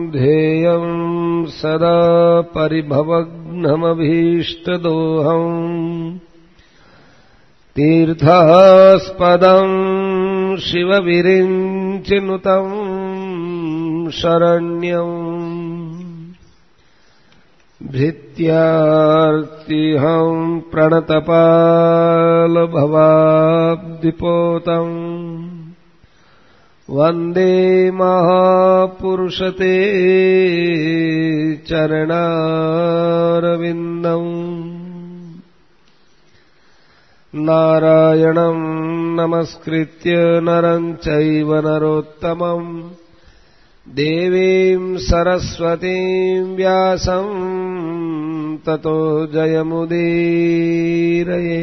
ध्येयम् सदा परिभवग्नमभीष्टदोहम् तीर्थास्पदम् शिवविरिञ्चिनुतम् शरण्यम् भृत्यार्तिहम् प्रणतपालभवाब्धिपोतम् वन्दे महापुरुषते चरणारविन्दम् नारायणम् नमस्कृत्य नरम् चैव नरोत्तमम् देवीं सरस्वतीं व्यासं ततो जयमुदीरये।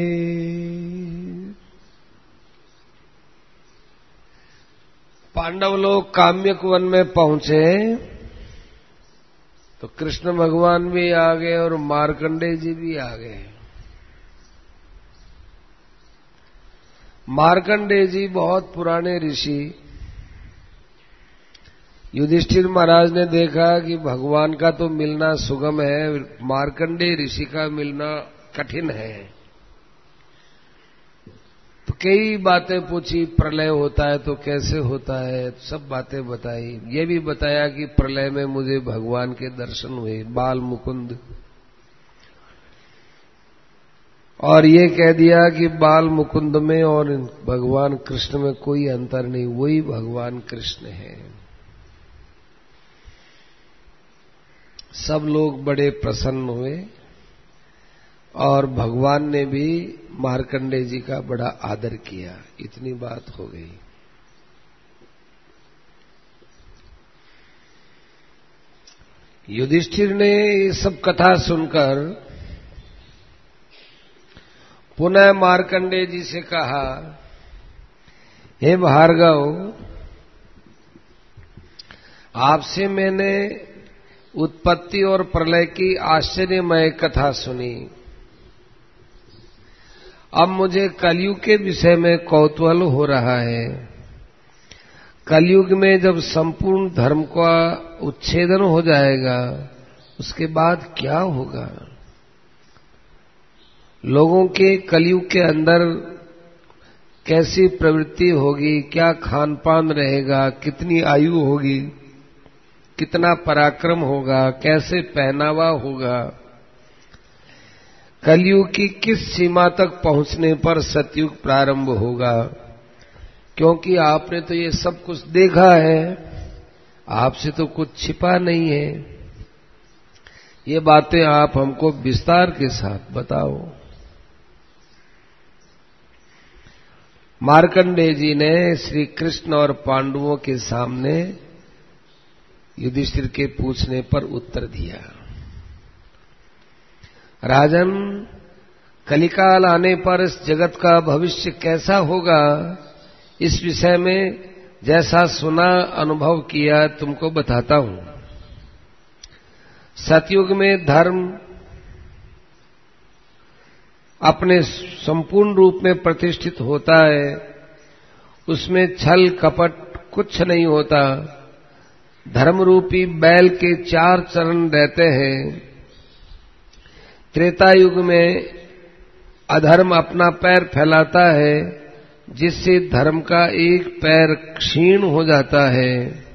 पांडव लोग काम्यक वन में पहुंचे तो कृष्ण भगवान भी आ गए और मार्कंडेय जी भी आ गए। मार्कंडेय जी बहुत पुराने ऋषि। युधिष्ठिर महाराज ने देखा कि भगवान का तो मिलना सुगम है, मार्कंडेय ऋषि का मिलना कठिन है। तो कई बातें पूछी, प्रलय होता है तो कैसे होता है, सब बातें बताई। ये भी बताया कि प्रलय में मुझे भगवान के दर्शन हुए, बाल मुकुंद। और ये कह दिया कि बाल मुकुंद में और भगवान कृष्ण में कोई अंतर नहीं, वही भगवान कृष्ण है। सब लोग बड़े प्रसन्न हुए और भगवान ने भी मार्कंडेय जी का बड़ा आदर किया। इतनी बात हो गई। युधिष्ठिर ने ये सब कथा सुनकर पुनः मार्कंडेय जी से कहा, हे भार्गव, आपसे मैंने उत्पत्ति और प्रलय की आश्चर्यमय कथा सुनी। अब मुझे कलयुग के विषय में कौतूहल हो रहा है। कलयुग में जब संपूर्ण धर्म का उच्छेदन हो जाएगा, उसके बाद क्या होगा? लोगों के कलयुग के अंदर कैसी प्रवृत्ति होगी, क्या खान पान रहेगा, कितनी आयु होगी, कितना पराक्रम होगा, कैसे पहनावा होगा, कलयुग की किस सीमा तक पहुंचने पर सतयुग प्रारंभ होगा? क्योंकि आपने तो ये सब कुछ देखा है, आपसे तो कुछ छिपा नहीं है। ये बातें आप हमको विस्तार के साथ बताओ। मार्कंडेय जी ने श्री कृष्ण और पांडवों के सामने युधिष्ठिर के पूछने पर उत्तर दिया। राजन, कलिकाल आने पर इस जगत का भविष्य कैसा होगा, इस विषय में जैसा सुना अनुभव किया तुमको बताता हूं। सतयुग में धर्म अपने संपूर्ण रूप में प्रतिष्ठित होता है, उसमें छल कपट कुछ नहीं होता। धर्म रूपी बैल के 4 चरण रहते हैं। त्रेता युग में अधर्म अपना पैर फैलाता है, जिससे धर्म का एक पैर क्षीण हो जाता है।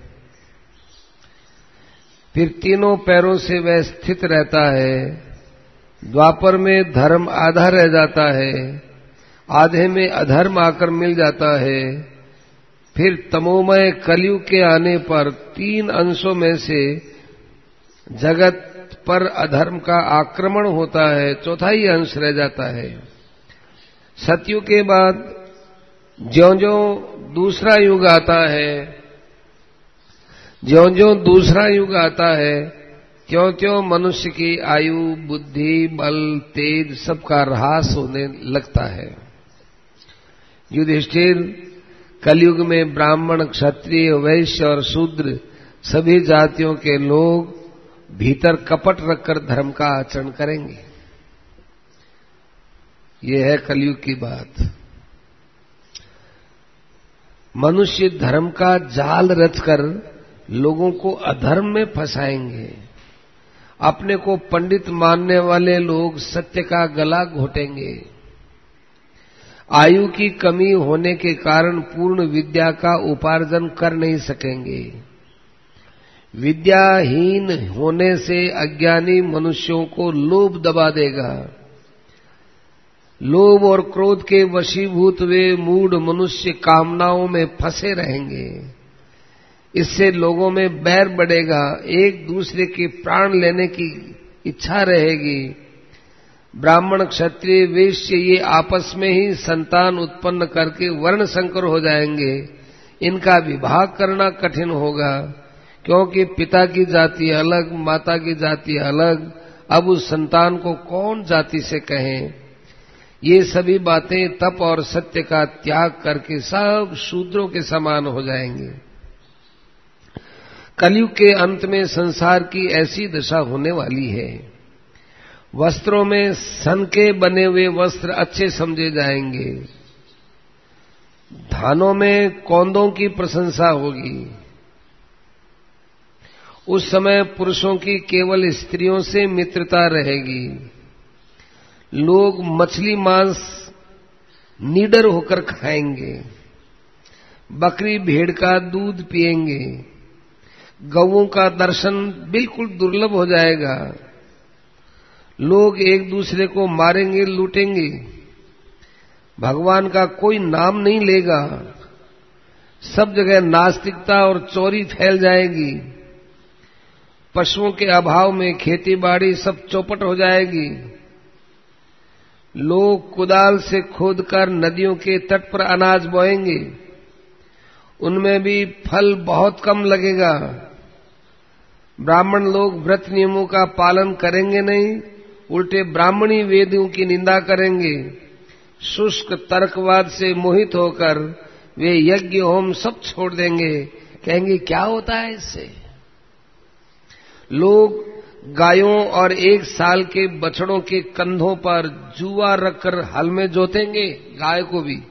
फिर तीनों पैरों से वह स्थित रहता है। द्वापर में धर्म आधा रह जाता है, आधे में अधर्म आकर मिल जाता है। फिर तमोमय कलयुग के आने पर 3 अंशों में से जगत पर अधर्म का आक्रमण होता है, चौथा ही अंश रह जाता है। सतयुग के बाद ज्यों-ज्यों दूसरा युग आता है, ज्यों-ज्यों दूसरा युग आता है, त्यों-त्यों मनुष्य की आयु, बुद्धि, बल, तेज सबका ह्रास होने लगता है। युधिष्ठिर, कलयुग में ब्राह्मण, क्षत्रिय, वैश्य और शूद्र सभी जातियों के लोग भीतर कपट रखकर धर्म का आचरण करेंगे। ये है कलयुग की बात। मनुष्य धर्म का जाल रचकर लोगों को अधर्म में फंसाएंगे। अपने को पंडित मानने वाले लोग सत्य का गला घोटेंगे। आयु की कमी होने के कारण पूर्ण विद्या का उपार्जन कर नहीं सकेंगे। विद्याहीन होने से अज्ञानी मनुष्यों को लोभ दबा देगा। लोभ और क्रोध के वशीभूत वे मूढ़ मनुष्य कामनाओं में फंसे रहेंगे। इससे लोगों में बैर बढ़ेगा, एक दूसरे के प्राण लेने की इच्छा रहेगी। ब्राह्मण क्षत्रिय वैश्य ये आपस में ही संतान उत्पन्न करके वर्ण संकर हो जाएंगे। इनका विवाह करना कठिन होगा, क्योंकि पिता की जाति अलग, माता की जाति अलग। अब उस संतान को कौन जाति से कहें? ये सभी बातें तप और सत्य का त्याग करके सब शूद्रों के समान हो जाएंगे। कलयुग के अंत में संसार की ऐसी दशा होने वाली है। वस्त्रों में सन के बने हुए वस्त्र अच्छे समझे जाएंगे। धानों में कौंदों की प्रशंसा होगी। उस समय पुरुषों की केवल स्त्रियों से मित्रता रहेगी। लोग मछली मांस निडर होकर खाएंगे। बकरी भेड़ का दूध पिएंगे। गौओं का दर्शन बिल्कुल दुर्लभ हो जाएगा। लोग एक दूसरे को मारेंगे, लूटेंगे। भगवान का कोई नाम नहीं लेगा। सब जगह नास्तिकता और चोरी फैल जाएगी। पशुओं के अभाव में खेती बाड़ी सब चौपट हो जाएगी। लोग कुदाल से खोदकर नदियों के तट पर अनाज बोएंगे। उनमें भी फल बहुत कम लगेगा। ब्राह्मण लोग व्रत नियमों का पालन करेंगे नहीं, उल्टे ब्राह्मणी वेदों की निंदा करेंगे। शुष्क तर्कवाद से मोहित होकर वे यज्ञ होम सब छोड़ देंगे। कहेंगे क्या होता है इससे? लोग गायों और 1 साल के बछड़ों के कंधों पर जुआ रखकर हल में जोतेंगे। गाय को भी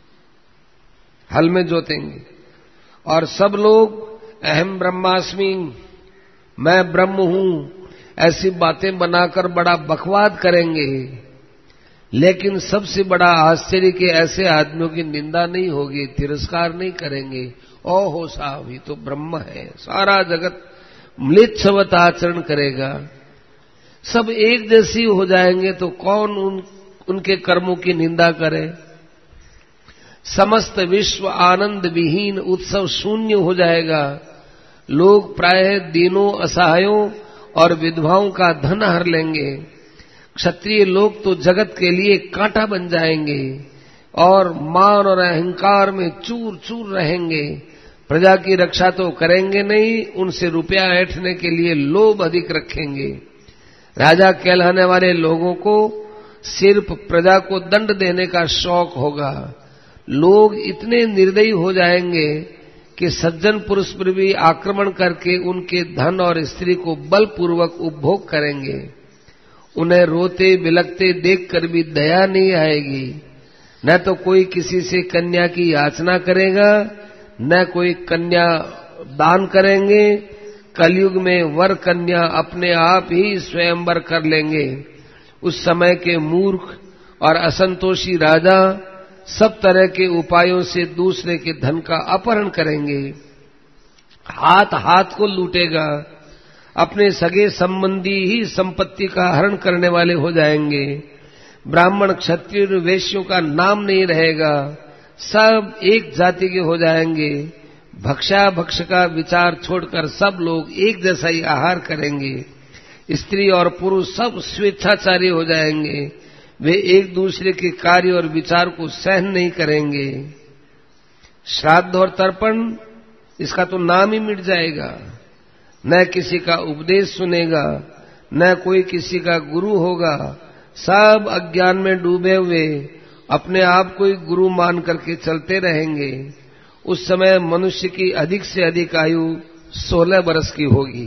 हल में जोतेंगे। और सब लोग अहम ब्रह्मास्मि, मैं ब्रह्म हूं, ऐसी बातें बनाकर बड़ा बकवाद करेंगे। लेकिन सबसे बड़ा आश्चर्य कि ऐसे आदमियों की निंदा नहीं होगी, तिरस्कार नहीं करेंगे। ओहो साहब, ये तो ब्रह्म है। सारा जगत म्लेच्छवत आचरण करेगा। सब एक जैसी हो जाएंगे तो कौन उनके कर्मों की निंदा करे? समस्त विश्व आनंद विहीन उत्सव शून्य हो जाएगा। लोग प्रायः दीनों, असहायों और विधवाओं का धन हर लेंगे। क्षत्रिय लोग तो जगत के लिए कांटा बन जाएंगे और मान और अहंकार में चूर चूर रहेंगे। प्रजा की रक्षा तो करेंगे नहीं, उनसे रुपया ऐंठने के लिए लोभ अधिक रखेंगे। राजा कहलाने वाले लोगों को सिर्फ प्रजा को दंड देने का शौक होगा। लोग इतने निर्दयी हो जाएंगे कि सज्जन पुरुष पर भी आक्रमण करके उनके धन और स्त्री को बलपूर्वक उपभोग करेंगे। उन्हें रोते बिलखते देखकर भी दया नहीं आएगी। न तो कोई किसी से कन्या की याचना करेगा, न कोई कन्या दान करेंगे। कलयुग में वर कन्या अपने आप ही स्वयंवर कर लेंगे। उस समय के मूर्ख और असंतोषी राजा सब तरह के उपायों से दूसरे के धन का अपहरण करेंगे। हाथ हाथ को लूटेगा। अपने सगे संबंधी ही संपत्ति का हरण करने वाले हो जाएंगे। ब्राह्मण क्षत्रिय वैश्यों का नाम नहीं रहेगा। सब एक जाति के हो जाएंगे। भक्षा भक्ष का विचार छोड़कर सब लोग एक जैसा ही आहार करेंगे। स्त्री और पुरुष सब स्वेच्छाचारी हो जाएंगे। वे एक दूसरे के कार्य और विचार को सहन नहीं करेंगे। श्राद्ध और तर्पण, इसका तो नाम ही मिट जाएगा। न किसी का उपदेश सुनेगा, न कोई किसी का गुरु होगा। सब अज्ञान में डूबे हुए अपने आप को ही गुरु मान करके चलते रहेंगे। उस समय मनुष्य की अधिक से अधिक आयु 16 वर्ष की होगी।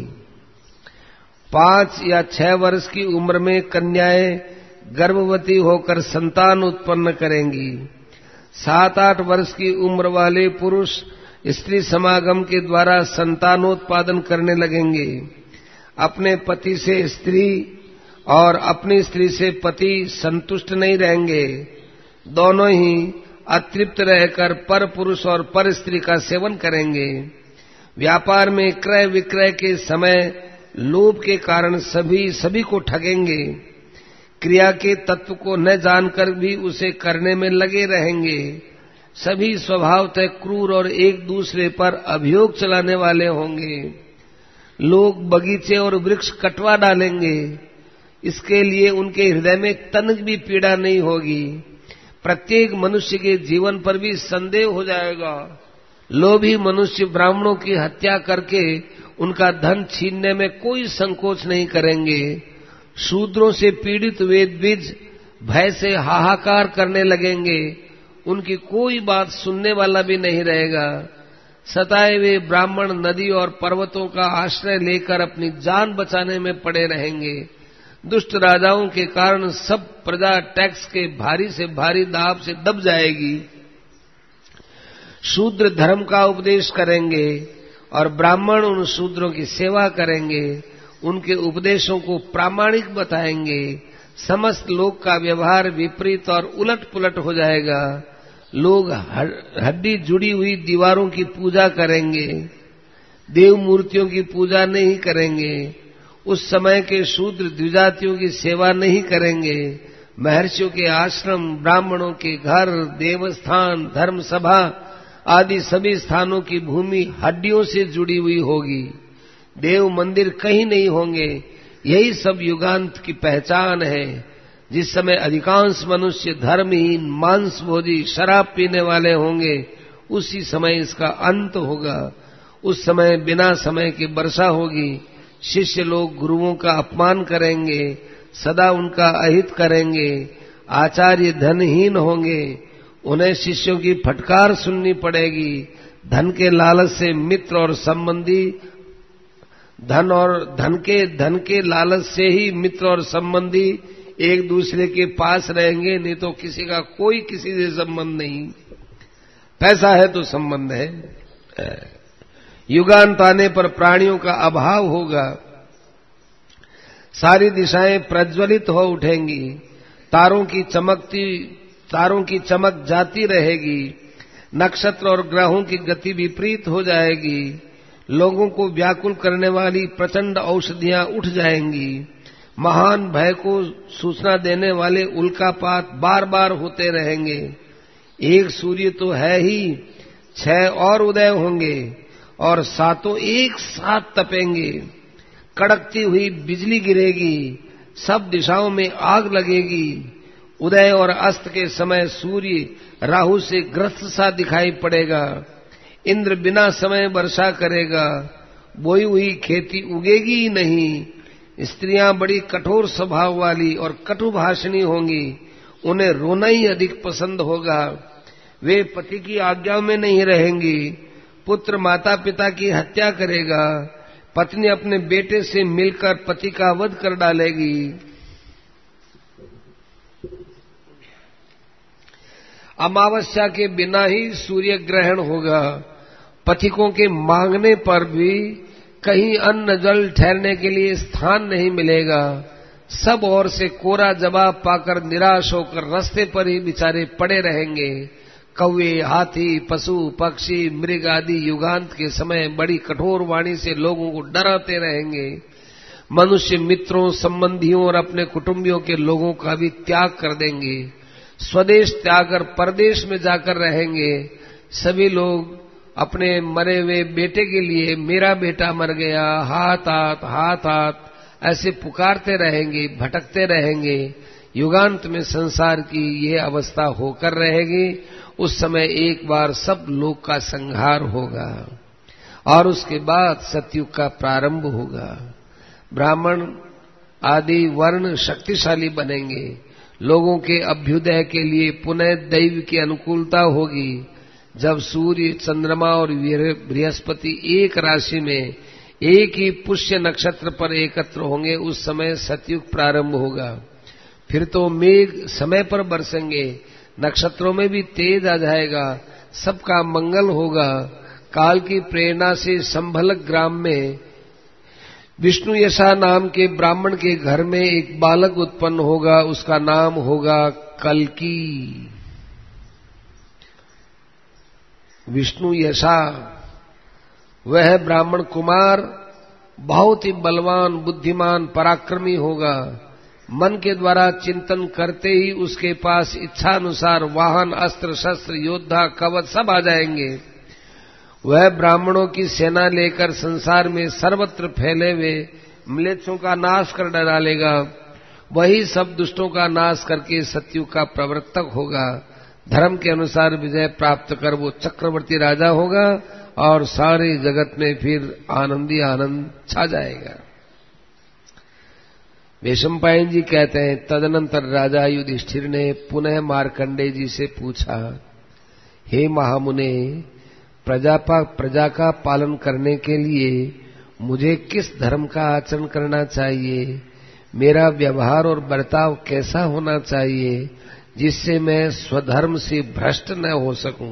5 या 6 वर्ष की उम्र में कन्याएं गर्भवती होकर संतान उत्पन्न करेंगी। 7-8 वर्ष की उम्र वाले पुरुष स्त्री समागम के द्वारा संतानोत्पादन करने लगेंगे। अपने पति से स्त्री और अपनी स्त्री से पति संतुष्ट नहीं रहेंगे, दोनों ही अतृप्त रहकर पर पुरुष और पर स्त्री का सेवन करेंगे। व्यापार में क्रय विक्रय के समय लोभ के कारण सभी को ठगेंगे। क्रिया के तत्व को न जानकर भी उसे करने में लगे रहेंगे। सभी स्वभावतः क्रूर और एक दूसरे पर अभियोग चलाने वाले होंगे। लोग बगीचे और वृक्ष कटवा डालेंगे, इसके लिए उनके हृदय में तनिक भी पीड़ा नहीं होगी। प्रत्येक मनुष्य के जीवन पर भी संदेह हो जाएगा। लोभी मनुष्य ब्राह्मणों की हत्या करके उनका धन छीनने में कोई संकोच नहीं करेंगे। शूद्रों से पीड़ित वेदविज भय से हाहाकार करने लगेंगे, उनकी कोई बात सुनने वाला भी नहीं रहेगा। सताए हुए ब्राह्मण नदी और पर्वतों का आश्रय लेकर अपनी जान बचाने में पड़े रहेंगे। दुष्ट राजाओं के कारण सब प्रजा टैक्स के भारी से भारी दाब से दब जाएगी। शूद्र धर्म का उपदेश करेंगे और ब्राह्मण उन शूद्रों की सेवा करेंगे, उनके उपदेशों को प्रामाणिक बताएंगे। समस्त लोक का व्यवहार विपरीत और उलट पुलट हो जाएगा। लोग हड्डी जुड़ी हुई दीवारों की पूजा करेंगे, देव मूर्तियों की पूजा नहीं करेंगे। उस समय के शूद्र द्विजातियों की सेवा नहीं करेंगे। महर्षियों के आश्रम, ब्राह्मणों के घर, देवस्थान, धर्म सभा आदि सभी स्थानों की भूमि हड्डियों से जुड़ी हुई होगी। देव मंदिर कहीं नहीं होंगे। यही सब युगांत की पहचान है। जिस समय अधिकांश मनुष्य धर्महीन, मांसभोजी, शराब पीने वाले होंगे, उसी समय इसका अंत होगा। उस समय बिना समय की वर्षा होगी। शिष्य लोग गुरुओं का अपमान करेंगे, सदा उनका अहित करेंगे। आचार्य धनहीन होंगे, उन्हें शिष्यों की फटकार सुननी पड़ेगी। धन के लालच से मित्र और संबंधी, धन के लालच से ही मित्र और संबंधी एक दूसरे के पास रहेंगे, नहीं तो किसी का कोई किसी से संबंध नहीं। पैसा है तो संबंध है। युगांत आने पर प्राणियों का अभाव होगा। सारी दिशाएं प्रज्वलित हो उठेंगी। तारों की चमक जाती रहेगी। नक्षत्र और ग्रहों की गति विपरीत हो जाएगी। लोगों को व्याकुल करने वाली प्रचंड औषधियां उठ जाएंगी। महान भय को सूचना देने वाले उल्कापात बार बार होते रहेंगे। एक सूर्य तो है ही, 6 और उदय होंगे और 7 एक साथ तपेंगे। कड़कती हुई बिजली गिरेगी, सब दिशाओं में आग लगेगी। उदय और अस्त के समय सूर्य राहु से ग्रस्त सा दिखाई पड़ेगा। इंद्र बिना समय वर्षा करेगा। बोई हुई खेती उगेगी ही नहीं। स्त्रियां बड़ी कठोर स्वभाव वाली और कटुभाषिणी होंगी, उन्हें रोना ही अधिक पसंद होगा। वे पति की आज्ञा में नहीं रहेंगी। पुत्र माता पिता की हत्या करेगा। पत्नी अपने बेटे से मिलकर पति का वध कर डालेगी। अमावस्या के बिना ही सूर्य ग्रहण होगा। पथिकों के मांगने पर भी कहीं अन्न जल ठहरने के लिए स्थान नहीं मिलेगा। सब ओर से कोरा जवाब पाकर निराश होकर रास्ते पर ही बेचारे पड़े रहेंगे। कौवे, हाथी, पशु, पक्षी, मृग आदि युगांत के समय बड़ी कठोर वाणी से लोगों को डराते रहेंगे। मनुष्य मित्रों, संबंधियों और अपने कुटुंबियों के लोगों का भी त्याग कर देंगे। स्वदेश त्याग कर परदेश में जाकर रहेंगे। सभी लोग अपने मरे हुए बेटे के लिए मेरा बेटा मर गया, हाथ हाथ ऐसे पुकारते रहेंगे, भटकते रहेंगे। युगांत में संसार की ये अवस्था होकर रहेगी। उस समय एक बार सब लोक का संहार होगा और उसके बाद सतयुग का प्रारंभ होगा। ब्राह्मण आदि वर्ण शक्तिशाली बनेंगे। लोगों के अभ्युदय के लिए पुनः दैव की अनुकूलता होगी। जब सूर्य, चंद्रमा और बृहस्पति एक राशि में एक ही पुष्य नक्षत्र पर एकत्र होंगे, उस समय सतयुग प्रारंभ होगा। फिर तो मेघ समय पर बरसेंगे, नक्षत्रों में भी तेज आ जाएगा, सबका मंगल होगा। काल की प्रेरणा से संभलक ग्राम में विष्णु यशा नाम के ब्राह्मण के घर में एक बालक उत्पन्न होगा, उसका नाम होगा कल्की। विष्णु यशा वह ब्राह्मण कुमार बहुत ही बलवान, बुद्धिमान, पराक्रमी होगा। मन के द्वारा चिंतन करते ही उसके पास इच्छानुसार वाहन, अस्त्र शस्त्र, योद्धा, कवच सब आ जाएंगे। वह ब्राह्मणों की सेना लेकर संसार में सर्वत्र फैले हुए म्लेच्छों का नाश कर डालेगा। वही सब दुष्टों का नाश करके सत्युग का प्रवर्तक होगा। धर्म के अनुसार विजय प्राप्त कर वो चक्रवर्ती राजा होगा और सारे जगत में फिर आनंदी आनंद छा जाएगा। वैशंपायन जी कहते हैं, तदनंतर राजा युधिष्ठिर ने पुनः मार्कंडेय जी से पूछा, हे महामुने, प्रजा का पालन करने के लिए मुझे किस धर्म का आचरण करना चाहिए? मेरा व्यवहार और बर्ताव कैसा होना चाहिए जिससे मैं स्वधर्म से भ्रष्ट न हो सकूं?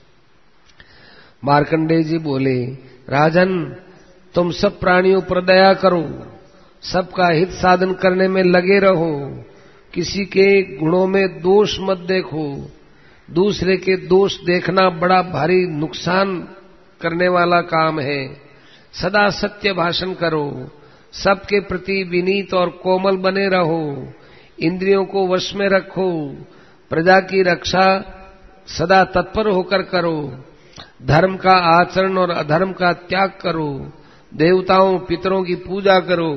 मार्कंडेय जी बोले, राजन, तुम सब प्राणियों पर दया करो, सबका हित साधन करने में लगे रहो, किसी के गुणों में दोष मत देखो। दूसरे के दोष देखना बड़ा भारी नुकसान करने वाला काम है। सदा सत्य भाषण करो, सबके प्रति विनीत और कोमल बने रहो, इंद्रियों को वश में रखो, प्रजा की रक्षा सदा तत्पर होकर करो, धर्म का आचरण और अधर्म का त्याग करो, देवताओं पितरों की पूजा करो।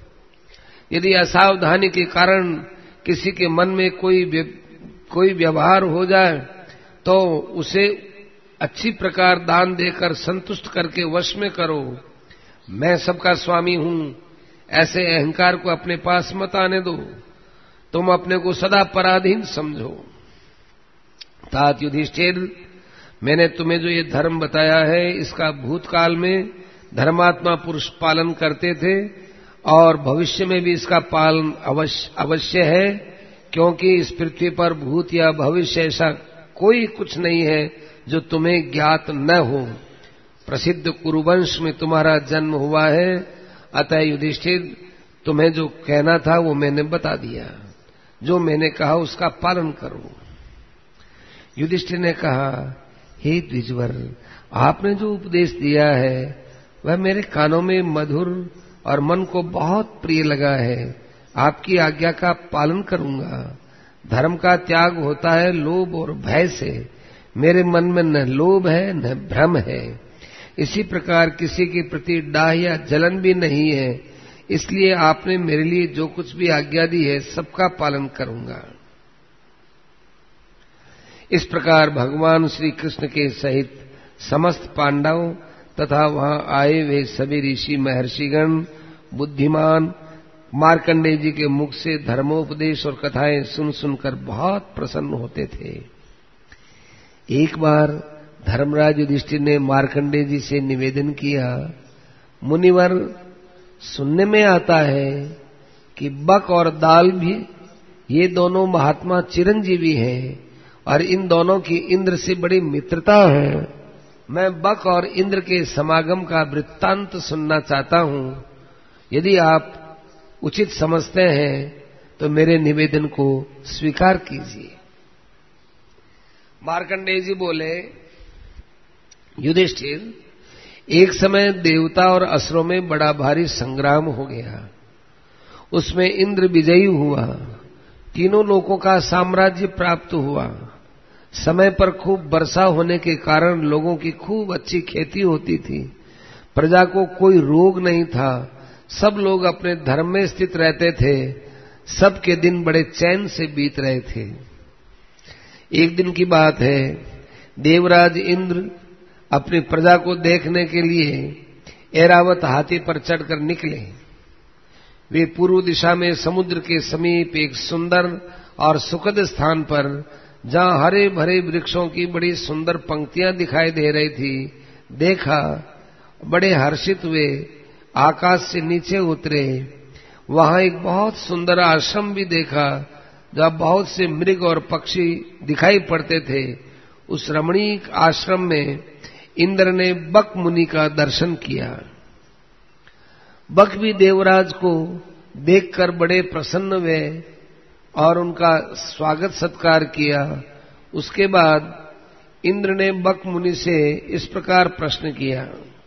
यदि असावधानी के कारण किसी के मन में कोई व्यवहार हो जाए तो उसे अच्छी प्रकार दान देकर संतुष्ट करके वश में करो। मैं सबका स्वामी हूं, ऐसे अहंकार को अपने पास मत आने दो। तुम अपने को सदा पराधीन समझो। तात युधिष्ठिर, मैंने तुम्हें जो ये धर्म बताया है इसका भूतकाल में धर्मात्मा पुरुष पालन करते थे और भविष्य में भी इसका पालन अवश्य है, क्योंकि इस पृथ्वी पर भूत या भविष्य ऐसा कोई कुछ नहीं है जो तुम्हें ज्ञात न हो। प्रसिद्ध कुरुवंश में तुम्हारा जन्म हुआ है, अतः युधिष्ठिर तुम्हें जो कहना था वो मैंने बता दिया। जो मैंने कहा उसका पालन करो। युधिष्ठिर ने कहा, हे द्विजवर, आपने जो उपदेश दिया है वह मेरे कानों में मधुर और मन को बहुत प्रिय लगा है। आपकी आज्ञा का पालन करूंगा। धर्म का त्याग होता है लोभ और भय से। मेरे मन में न लोभ है न भ्रम है। इसी प्रकार किसी के प्रति डाह या जलन भी नहीं है। इसलिए आपने मेरे लिए जो कुछ भी आज्ञा दी है सबका पालन करूंगा। इस प्रकार भगवान श्री कृष्ण के सहित समस्त पांडव तथा वहां आए वे सभी ऋषि महर्षिगण बुद्धिमान मार्कंडेय जी के मुख से धर्मोपदेश और कथाएं सुन सुनकर बहुत प्रसन्न होते थे। एक बार धर्मराज युधिष्ठिर ने मार्कंडेय जी से निवेदन किया, मुनिवर, सुनने में आता है कि बक और दाल भी ये दोनों महात्मा चिरंजीवी हैं और इन दोनों की इंद्र से बड़ी मित्रता है। मैं बक और इंद्र के समागम का वृत्तांत सुनना चाहता हूं। यदि आप उचित समझते हैं तो मेरे निवेदन को स्वीकार कीजिए। मार्कंडेय जी बोले, युधिष्ठिर, एक समय देवता और असुरों में बड़ा भारी संग्राम हो गया। उसमें इंद्र विजयी हुआ। तीनों लोकों का साम्राज्य प्राप्त हुआ। समय पर खूब वर्षा होने के कारण लोगों की खूब अच्छी खेती होती थी। प्रजा को कोई रोग नहीं था। सब लोग अपने धर्म में स्थित रहते थे। सबके दिन बड़े चैन से बीत रहे थे। एक दिन की बात है, देवराज इंद्र अपनी प्रजा को देखने के लिए ऐरावत हाथी पर चढ़कर निकले। वे पूर्व दिशा में समुद्र के समीप एक सुंदर और सुखद स्थान पर, जहां हरे भरे वृक्षों की बड़ी सुंदर पंक्तियां दिखाई दे रही थी, देखा। बड़े हर्षित हुए आकाश से नीचे उतरे। वहां एक बहुत सुंदर आश्रम भी देखा, जहां बहुत से मृग और पक्षी दिखाई पड़ते थे। उस रमणीक आश्रम में इंद्र ने बक मुनि का दर्शन किया। बक भी देवराज को देखकर बड़े प्रसन्न हुए और उनका स्वागत सत्कार किया। उसके बाद इंद्र ने बक मुनि से इस प्रकार प्रश्न किया,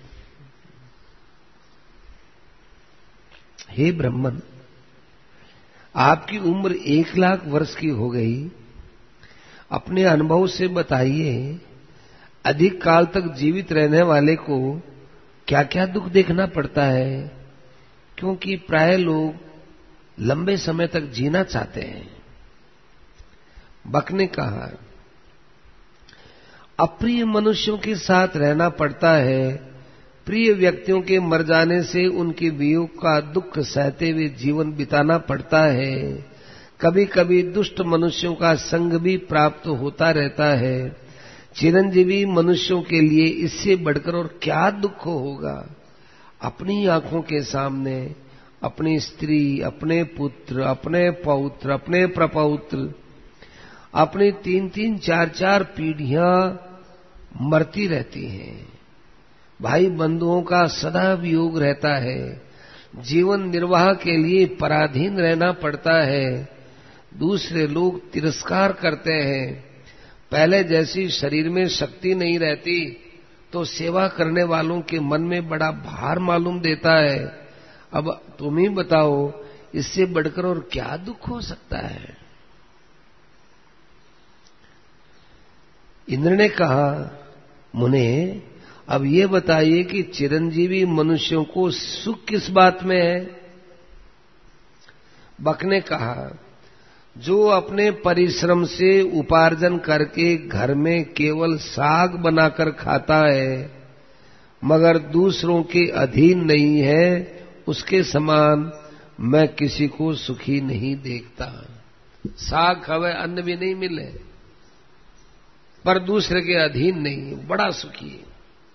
हे ब्राह्मण, आपकी उम्र 1,00,000 वर्ष की हो गई। अपने अनुभव से बताइए, अधिक काल तक जीवित रहने वाले को क्या क्या दुख देखना पड़ता है, क्योंकि प्राय लोग लंबे समय तक जीना चाहते हैं। बक ने कहा, अप्रिय मनुष्यों के साथ रहना पड़ता है। प्रिय व्यक्तियों के मर जाने से उनके वियोग का दुख सहते हुए जीवन बिताना पड़ता है। कभी कभी दुष्ट मनुष्यों का संग भी प्राप्त होता रहता है। चिरंजीवी मनुष्यों के लिए इससे बढ़कर और क्या दुख होगा। अपनी आंखों के सामने अपनी स्त्री, अपने पुत्र, अपने पौत्र, अपने प्रपौत्र, अपनी 3-3, 4-4 पीढ़ियां मरती रहती हैं। भाई बंधुओं का सदा वियोग रहता है। जीवन निर्वाह के लिए पराधीन रहना पड़ता है। दूसरे लोग तिरस्कार करते हैं। पहले जैसी शरीर में शक्ति नहीं रहती तो सेवा करने वालों के मन में बड़ा भार मालूम देता है। अब तुम ही बताओ, इससे बढ़कर और क्या दुख हो सकता है। इंद्र ने कहा, मुने, अब ये बताइए कि चिरंजीवी मनुष्यों को सुख किस बात में है। बक ने कहा, जो अपने परिश्रम से उपार्जन करके घर में केवल साग बनाकर खाता है मगर दूसरों के अधीन नहीं है, उसके समान मैं किसी को सुखी नहीं देखता। साग खावे, अन्न भी नहीं मिले पर दूसरे के अधीन नहीं, बड़ा सुखी है।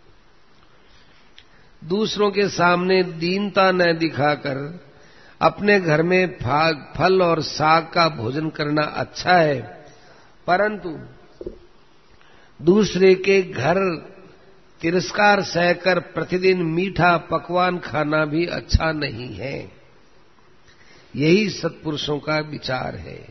दूसरों के सामने दीनता न दिखाकर अपने घर में फल और साग का भोजन करना अच्छा है, परंतु दूसरे के घर तिरस्कार सहकर प्रतिदिन मीठा पकवान खाना भी अच्छा नहीं है। यही सत्पुरुषों का विचार है।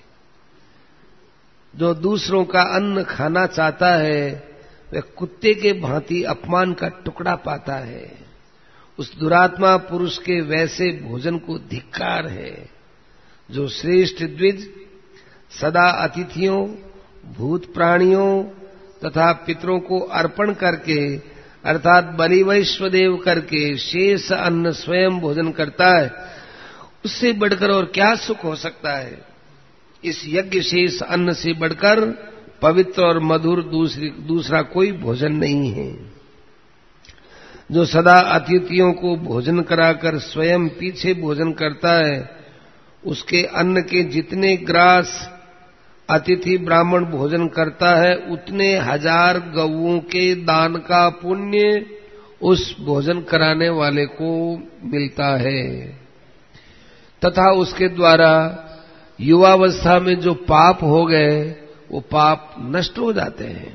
जो दूसरों का अन्न खाना चाहता है वह कुत्ते के भांति अपमान का टुकड़ा पाता है। उस दुरात्मा पुरुष के वैसे भोजन को धिक्कार है। जो श्रेष्ठ द्विज सदा अतिथियों, भूत प्राणियों तथा पितरों को अर्पण करके अर्थात बलि वैश्वदेव करके शेष अन्न स्वयं भोजन करता है, उससे बढ़कर और क्या सुख हो सकता है। इस यज्ञ शेष अन्न से बढ़कर पवित्र और मधुर दूसरा कोई भोजन नहीं है। जो सदा अतिथियों को भोजन कराकर स्वयं पीछे भोजन करता है, उसके अन्न के जितने ग्रास अतिथि ब्राह्मण भोजन करता है उतने 1000 गौओं के दान का पुण्य उस भोजन कराने वाले को मिलता है तथा उसके द्वारा युवावस्था में जो पाप हो गए वो पाप नष्ट हो जाते हैं।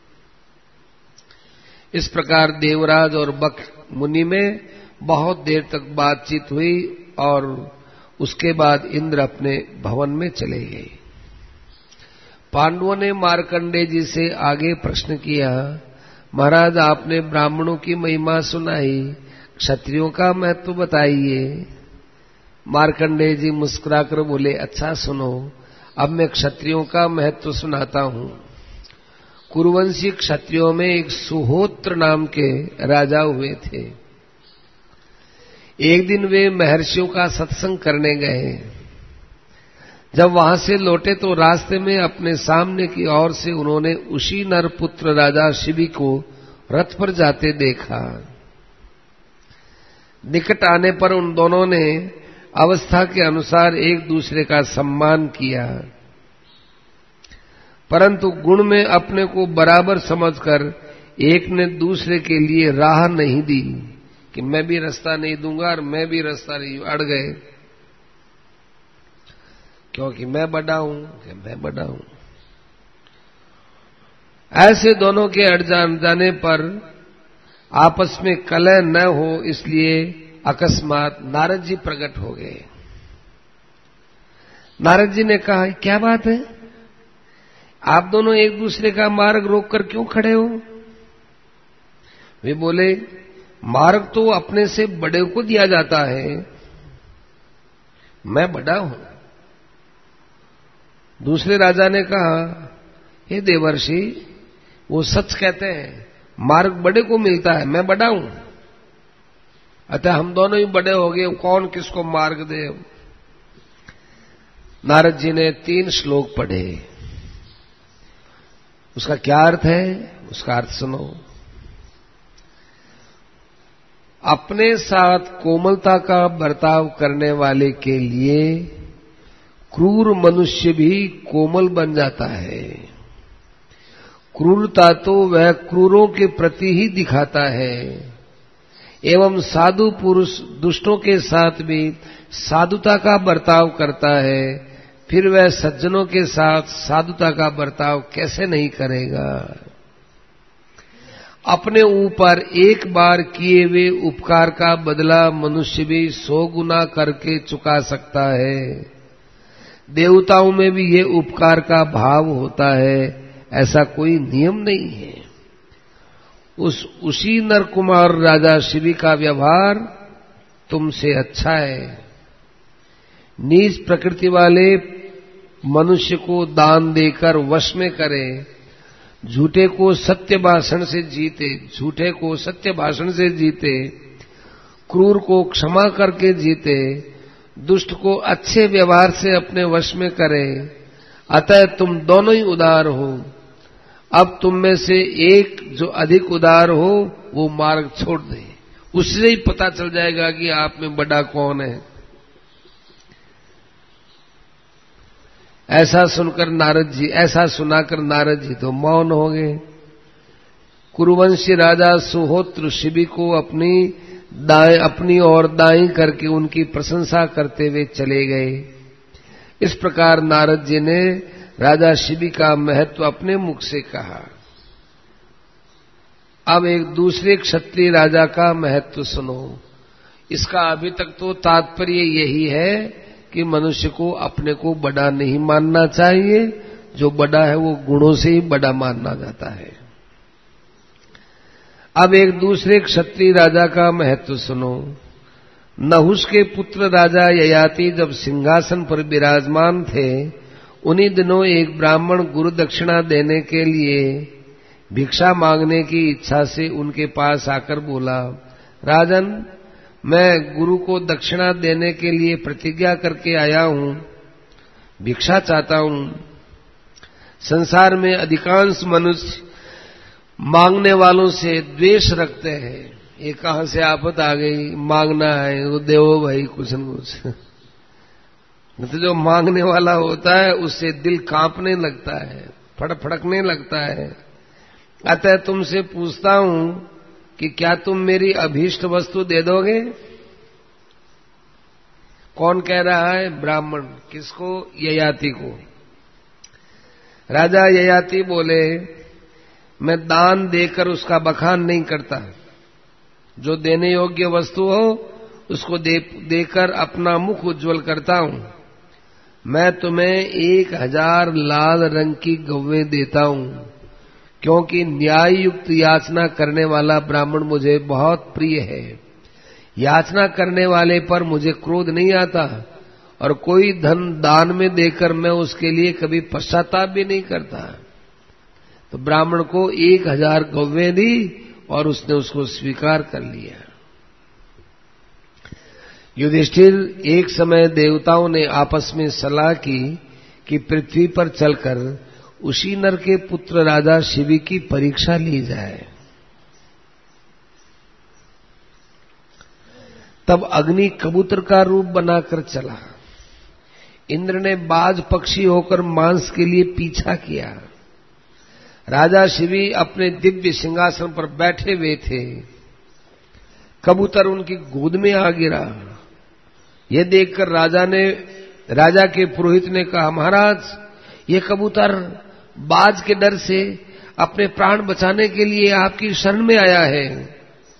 इस प्रकार देवराज और बक मुनि में बहुत देर तक बातचीत हुई और उसके बाद इंद्र अपने भवन में चले गए। पांडवों ने मार्कंडेय जी से आगे प्रश्न किया, महाराज आपने ब्राह्मणों की महिमा सुनाई, क्षत्रियों का महत्व बताइए। मार्कंडेय जी मुस्कुराकर बोले, अच्छा सुनो, अब मैं क्षत्रियों का महत्व सुनाता हूं। कुरुवंशी क्षत्रियों में एक सुहोत्र नाम के राजा हुए थे। एक दिन वे महर्षियों का सत्संग करने गए। जब वहां से लौटे तो रास्ते में अपने सामने की ओर से उन्होंने उसी नरपुत्र राजा शिबी को रथ पर जाते देखा। निकट आने पर उन दोनों ने अवस्था के अनुसार एक दूसरे का सम्मान किया, परंतु गुण में अपने को बराबर समझकर एक ने दूसरे के लिए राह नहीं दी कि मैं भी रास्ता नहीं दूंगा और मैं भी रास्ता नहीं, अड़ गए क्योंकि मैं बड़ा हूं कि मैं बड़ा हूं। ऐसे दोनों के अड़ जाने पर आपस में कलह न हो इसलिए अकस्मात नारद जी प्रकट हो गए। नारद जी ने कहा, क्या बात है, आप दोनों एक दूसरे का मार्ग रोककर क्यों खड़े हो? वे बोले, मार्ग तो अपने से बड़े को दिया जाता है, मैं बड़ा हूं। दूसरे राजा ने कहा, हे देवर्षि, वो सच कहते हैं, मार्ग बड़े को मिलता है, मैं बड़ा हूं, अतः हम दोनों ही बड़े हो गए, कौन किसको मार्ग दे। नारद जी ने 3 श्लोक पढ़े। उसका क्या अर्थ है, उसका अर्थ सुनो। अपने साथ कोमलता का बर्ताव करने वाले के लिए क्रूर मनुष्य भी कोमल बन जाता है। क्रूरता तो वह क्रूरों के प्रति ही दिखाता है, एवं साधु पुरुष दुष्टों के साथ भी साधुता का बर्ताव करता है, फिर वह सज्जनों के साथ साधुता का बर्ताव कैसे नहीं करेगा। अपने ऊपर एक बार किए हुए उपकार का बदला मनुष्य भी 100 गुना करके चुका सकता है। देवताओं में भी ये उपकार का भाव होता है, ऐसा कोई नियम नहीं है। उसी नरकुमार राजा शिवी का व्यवहार तुमसे अच्छा है। नीच प्रकृति वाले मनुष्य को दान देकर वश में करे, झूठे को सत्य भाषण से जीते, झूठे को सत्य भाषण से जीते, क्रूर को क्षमा करके जीते, दुष्ट को अच्छे व्यवहार से अपने वश में करे। अतः तुम दोनों ही उदार हो। अब तुम में से एक जो अधिक उदार हो वो मार्ग छोड़ दे, उससे ही पता चल जाएगा कि आप में बड़ा कौन है। ऐसा सुनाकर नारद जी तो मौन हो गए। कुरुवंशी राजा सुहोत्र शिवी को अपनी ओर दाई करके उनकी प्रशंसा करते हुए चले गए। इस प्रकार नारद जी ने राजा शिवी का महत्व अपने मुख से कहा। अब एक दूसरे क्षत्रिय राजा का महत्व सुनो। इसका अभी तक तो तात्पर्य यही है कि मनुष्य को अपने को बड़ा नहीं मानना चाहिए, जो बड़ा है वो गुणों से ही बड़ा मानना जाता है। अब एक दूसरे क्षत्रिय राजा का महत्व सुनो। नहुष के पुत्र राजा ययाति जब सिंहासन पर विराजमान थे, उन्हीं दिनों एक ब्राह्मण गुरु दक्षिणा देने के लिए भिक्षा मांगने की इच्छा से उनके पास आकर बोला, राजन, मैं गुरु को दक्षिणा देने के लिए प्रतिज्ञा करके आया हूं, भिक्षा चाहता हूं। संसार में अधिकांश मनुष्य मांगने वालों से द्वेष रखते हैं। ये कहां से आफत आ गई, मांगना है वो देवो भाई कुछ न कुछ। तो जो मांगने वाला होता है उससे दिल कांपने लगता है, फड़फड़कने लगता है। अतः तुमसे पूछता हूं कि क्या तुम मेरी अभीष्ट वस्तु दे दोगे? कौन कह रहा है? ब्राह्मण। किसको? ययाति को। राजा ययाति बोले, मैं दान देकर उसका बखान नहीं करता, जो देने योग्य वस्तु हो उसको देकर अपना मुख उज्जवल करता हूं। मैं तुम्हें 1000 लाल रंग की गौवें देता हूं, क्योंकि न्याय युक्त याचना करने वाला ब्राह्मण मुझे बहुत प्रिय है। याचना करने वाले पर मुझे क्रोध नहीं आता, और कोई धन दान में देकर मैं उसके लिए कभी पश्चाताप भी नहीं करता। तो ब्राह्मण को 1000 गौवें दी और उसने उसको स्वीकार कर लिया। युधिष्ठिर, एक समय देवताओं ने आपस में सलाह की कि पृथ्वी पर चलकर उसी नर के पुत्र राजा शिवी की परीक्षा ली जाए। तब अग्नि कबूतर का रूप बनाकर चला। इंद्र ने बाज पक्षी होकर मांस के लिए पीछा किया। राजा शिवी अपने दिव्य सिंहासन पर बैठे हुए थे। कबूतर उनकी गोद में आ गिरा। यह देखकर राजा के पुरोहित ने कहा, महाराज, ये कबूतर बाज के डर से अपने प्राण बचाने के लिए आपकी शरण में आया है।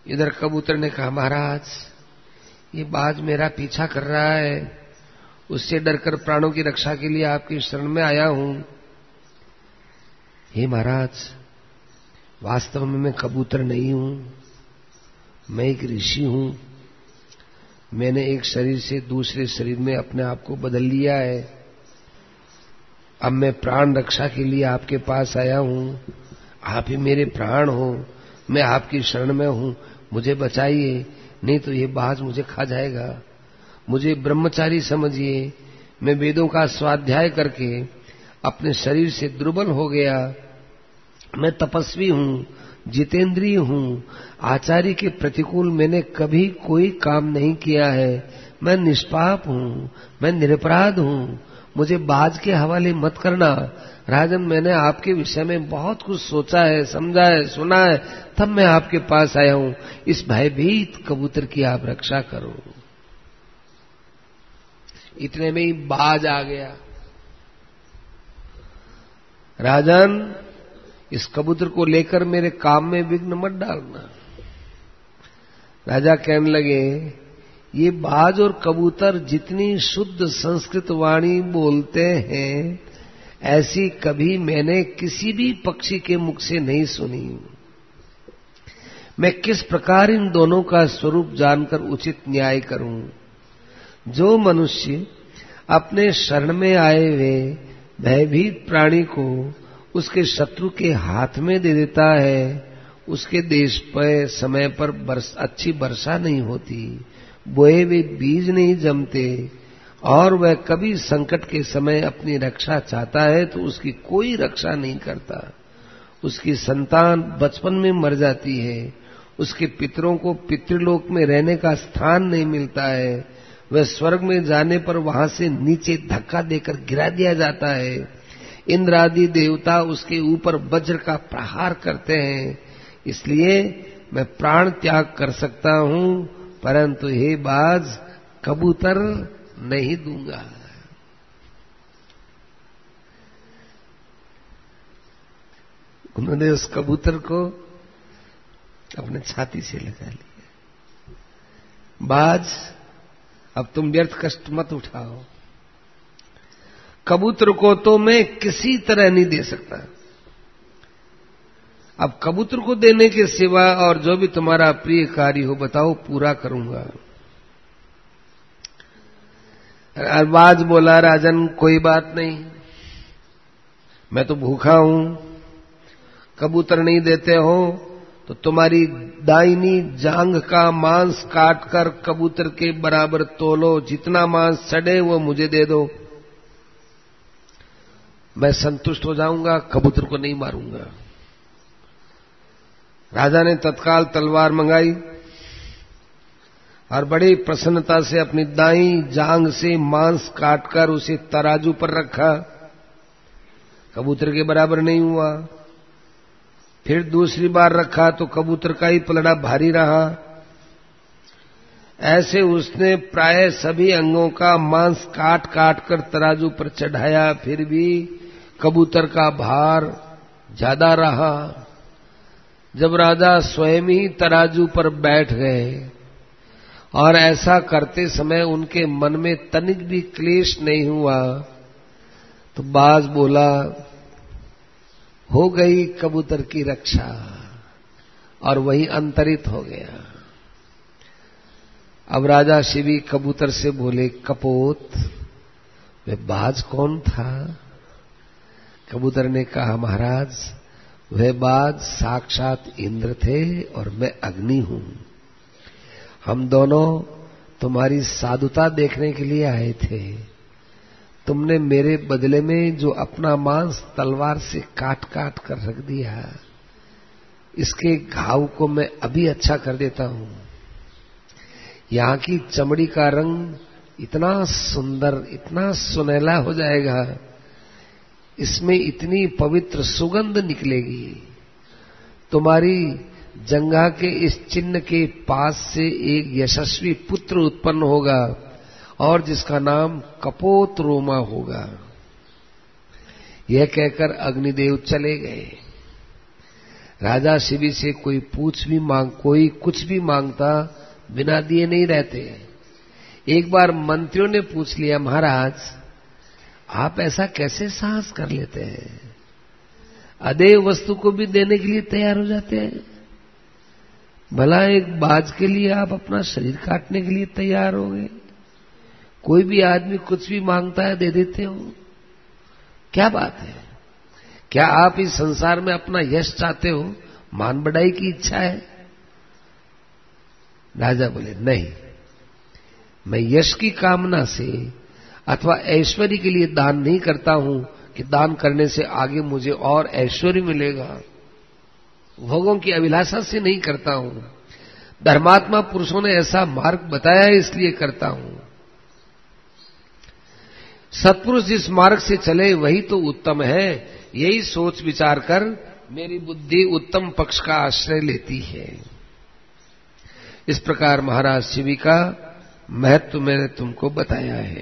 इधर कबूतर ने कहा, महाराज ये बाज मेरा पीछा कर रहा है, उससे डरकर प्राणों की रक्षा के लिए आपकी शरण में आया हूं। हे महाराज, वास्तव में मैं कबूतर नहीं हूं, मैं एक ऋषि हूं। मैंने एक शरीर से दूसरे शरीर में अपने आप को बदल लिया है। अब मैं प्राण रक्षा के लिए आपके पास आया हूं। आप ही मेरे प्राण हो, मैं आपकी शरण में हूं, मुझे बचाइए, नहीं तो ये बाज मुझे खा जाएगा। मुझे ब्रह्मचारी समझिए, मैं वेदों का स्वाध्याय करके अपने शरीर से दुर्बल हो गया। मैं तपस्वी हूं, जितेंद्रिय हूं, आचार्य के प्रतिकूल मैंने कभी कोई काम नहीं किया है। मैं निष्पाप हूं, मैं निरपराध हूं, मुझे बाज के हवाले मत करना। राजन, मैंने आपके विषय में बहुत कुछ सोचा है, समझा है, सुना है, तब मैं आपके पास आया हूं। इस भयभीत कबूतर की आप रक्षा करो। इतने में ही बाज आ गया। राजन, इस कबूतर को लेकर मेरे काम में विघ्न मत डालना। राजा कहने लगे, ये बाज और कबूतर जितनी शुद्ध संस्कृत वाणी बोलते हैं, ऐसी कभी मैंने किसी भी पक्षी के मुख से नहीं सुनी। मैं किस प्रकार इन दोनों का स्वरूप जानकर उचित न्याय करूं। जो मनुष्य अपने शरण में आए हुए भयभीत प्राणी को उसके शत्रु के हाथ में दे देता है, उसके देश पर समय पर अच्छी वर्षा नहीं होती, बोए हुए बीज नहीं जमते, और वह कभी संकट के समय अपनी रक्षा चाहता है तो उसकी कोई रक्षा नहीं करता। उसकी संतान बचपन में मर जाती है, उसके पितरों को पितृलोक में रहने का स्थान नहीं मिलता है, वह स्वर्ग में जाने पर वहां से नीचे धक्का देकर गिरा दिया जाता है। इंद्र आदि देवता उसके ऊपर वज्र का प्रहार करते हैं। इसलिए मैं प्राण त्याग कर सकता हूं, परंतु हे बाज, कबूतर नहीं दूंगा। उन्होंने उस कबूतर को अपने छाती से लगा लिया। बाज, अब तुम व्यर्थ कष्ट मत उठाओ। कबूतर को तो मैं किसी तरह नहीं दे सकता। अब कबूतर को देने के सिवा और जो भी तुम्हारा प्रिय कार्य हो बताओ, पूरा करूंगा। बाज बोला, राजन कोई बात नहीं, मैं तो भूखा हूं। कबूतर नहीं देते हो तो तुम्हारी दाहिनी जांघ का मांस काटकर कबूतर के बराबर तोलो, जितना मांस चढ़े वो मुझे दे दो, मैं संतुष्ट हो जाऊंगा, कबूतर को नहीं मारूंगा। राजा ने तत्काल तलवार मंगाई और बड़ी प्रसन्नता से अपनी दाईं जांघ से मांस काटकर उसे तराजू पर रखा। कबूतर के बराबर नहीं हुआ। फिर दूसरी बार रखा तो कबूतर का ही पलड़ा भारी रहा। ऐसे उसने प्राय सभी अंगों का मांस काट काट कर तराजू पर चढ़ाया, फिर भी कबूतर का भार ज्यादा रहा। जब राजा स्वयं ही तराजू पर बैठ गए और ऐसा करते समय उनके मन में तनिक भी क्लेश नहीं हुआ, तो बाज बोला, हो गई कबूतर की रक्षा, और वही अंतरित हो गया। अब राजा शिवी कबूतर से बोले, कपोत, वे बाज कौन था? कबूतर ने कहा, महाराज वह बाज साक्षात इंद्र थे और मैं अग्नि हूं। हम दोनों तुम्हारी साधुता देखने के लिए आए थे। तुमने मेरे बदले में जो अपना मांस तलवार से काट काट कर रख दिया, इसके घाव को मैं अभी अच्छा कर देता हूं। यहां की चमड़ी का रंग इतना सुंदर, इतना सुनहला हो जाएगा, इसमें इतनी पवित्र सुगंध निकलेगी। तुम्हारी जंघा के इस चिन्ह के पास से एक यशस्वी पुत्र उत्पन्न होगा और जिसका नाम कपोत रोमा होगा। यह कहकर अग्निदेव चले गए। राजा शिवी से कोई कोई कुछ भी मांगता बिना दिए नहीं रहते। एक बार मंत्रियों ने पूछ लिया, महाराज आप ऐसा कैसे साहस कर लेते हैं, अदेय वस्तु को भी देने के लिए तैयार हो जाते हैं। भला एक बाज के लिए आप अपना शरीर काटने के लिए तैयार हो गए। कोई भी आदमी कुछ भी मांगता है दे देते हो, क्या बात है? क्या आप इस संसार में अपना यश चाहते हो, मान बढ़ाई की इच्छा है? राजा बोले, नहीं, मैं यश की कामना से अथवा ऐश्वर्य के लिए दान नहीं करता हूं कि दान करने से आगे मुझे और ऐश्वर्य मिलेगा। भोगों की अभिलाषा से नहीं करता हूं। धर्मात्मा पुरुषों ने ऐसा मार्ग बताया है, इसलिए करता हूं। सत्पुरुष जिस मार्ग से चले वही तो उत्तम है, यही सोच विचार कर मेरी बुद्धि उत्तम पक्ष का आश्रय लेती है। इस प्रकार महाराज शिवी का महत्व मैंने तुमको बताया है।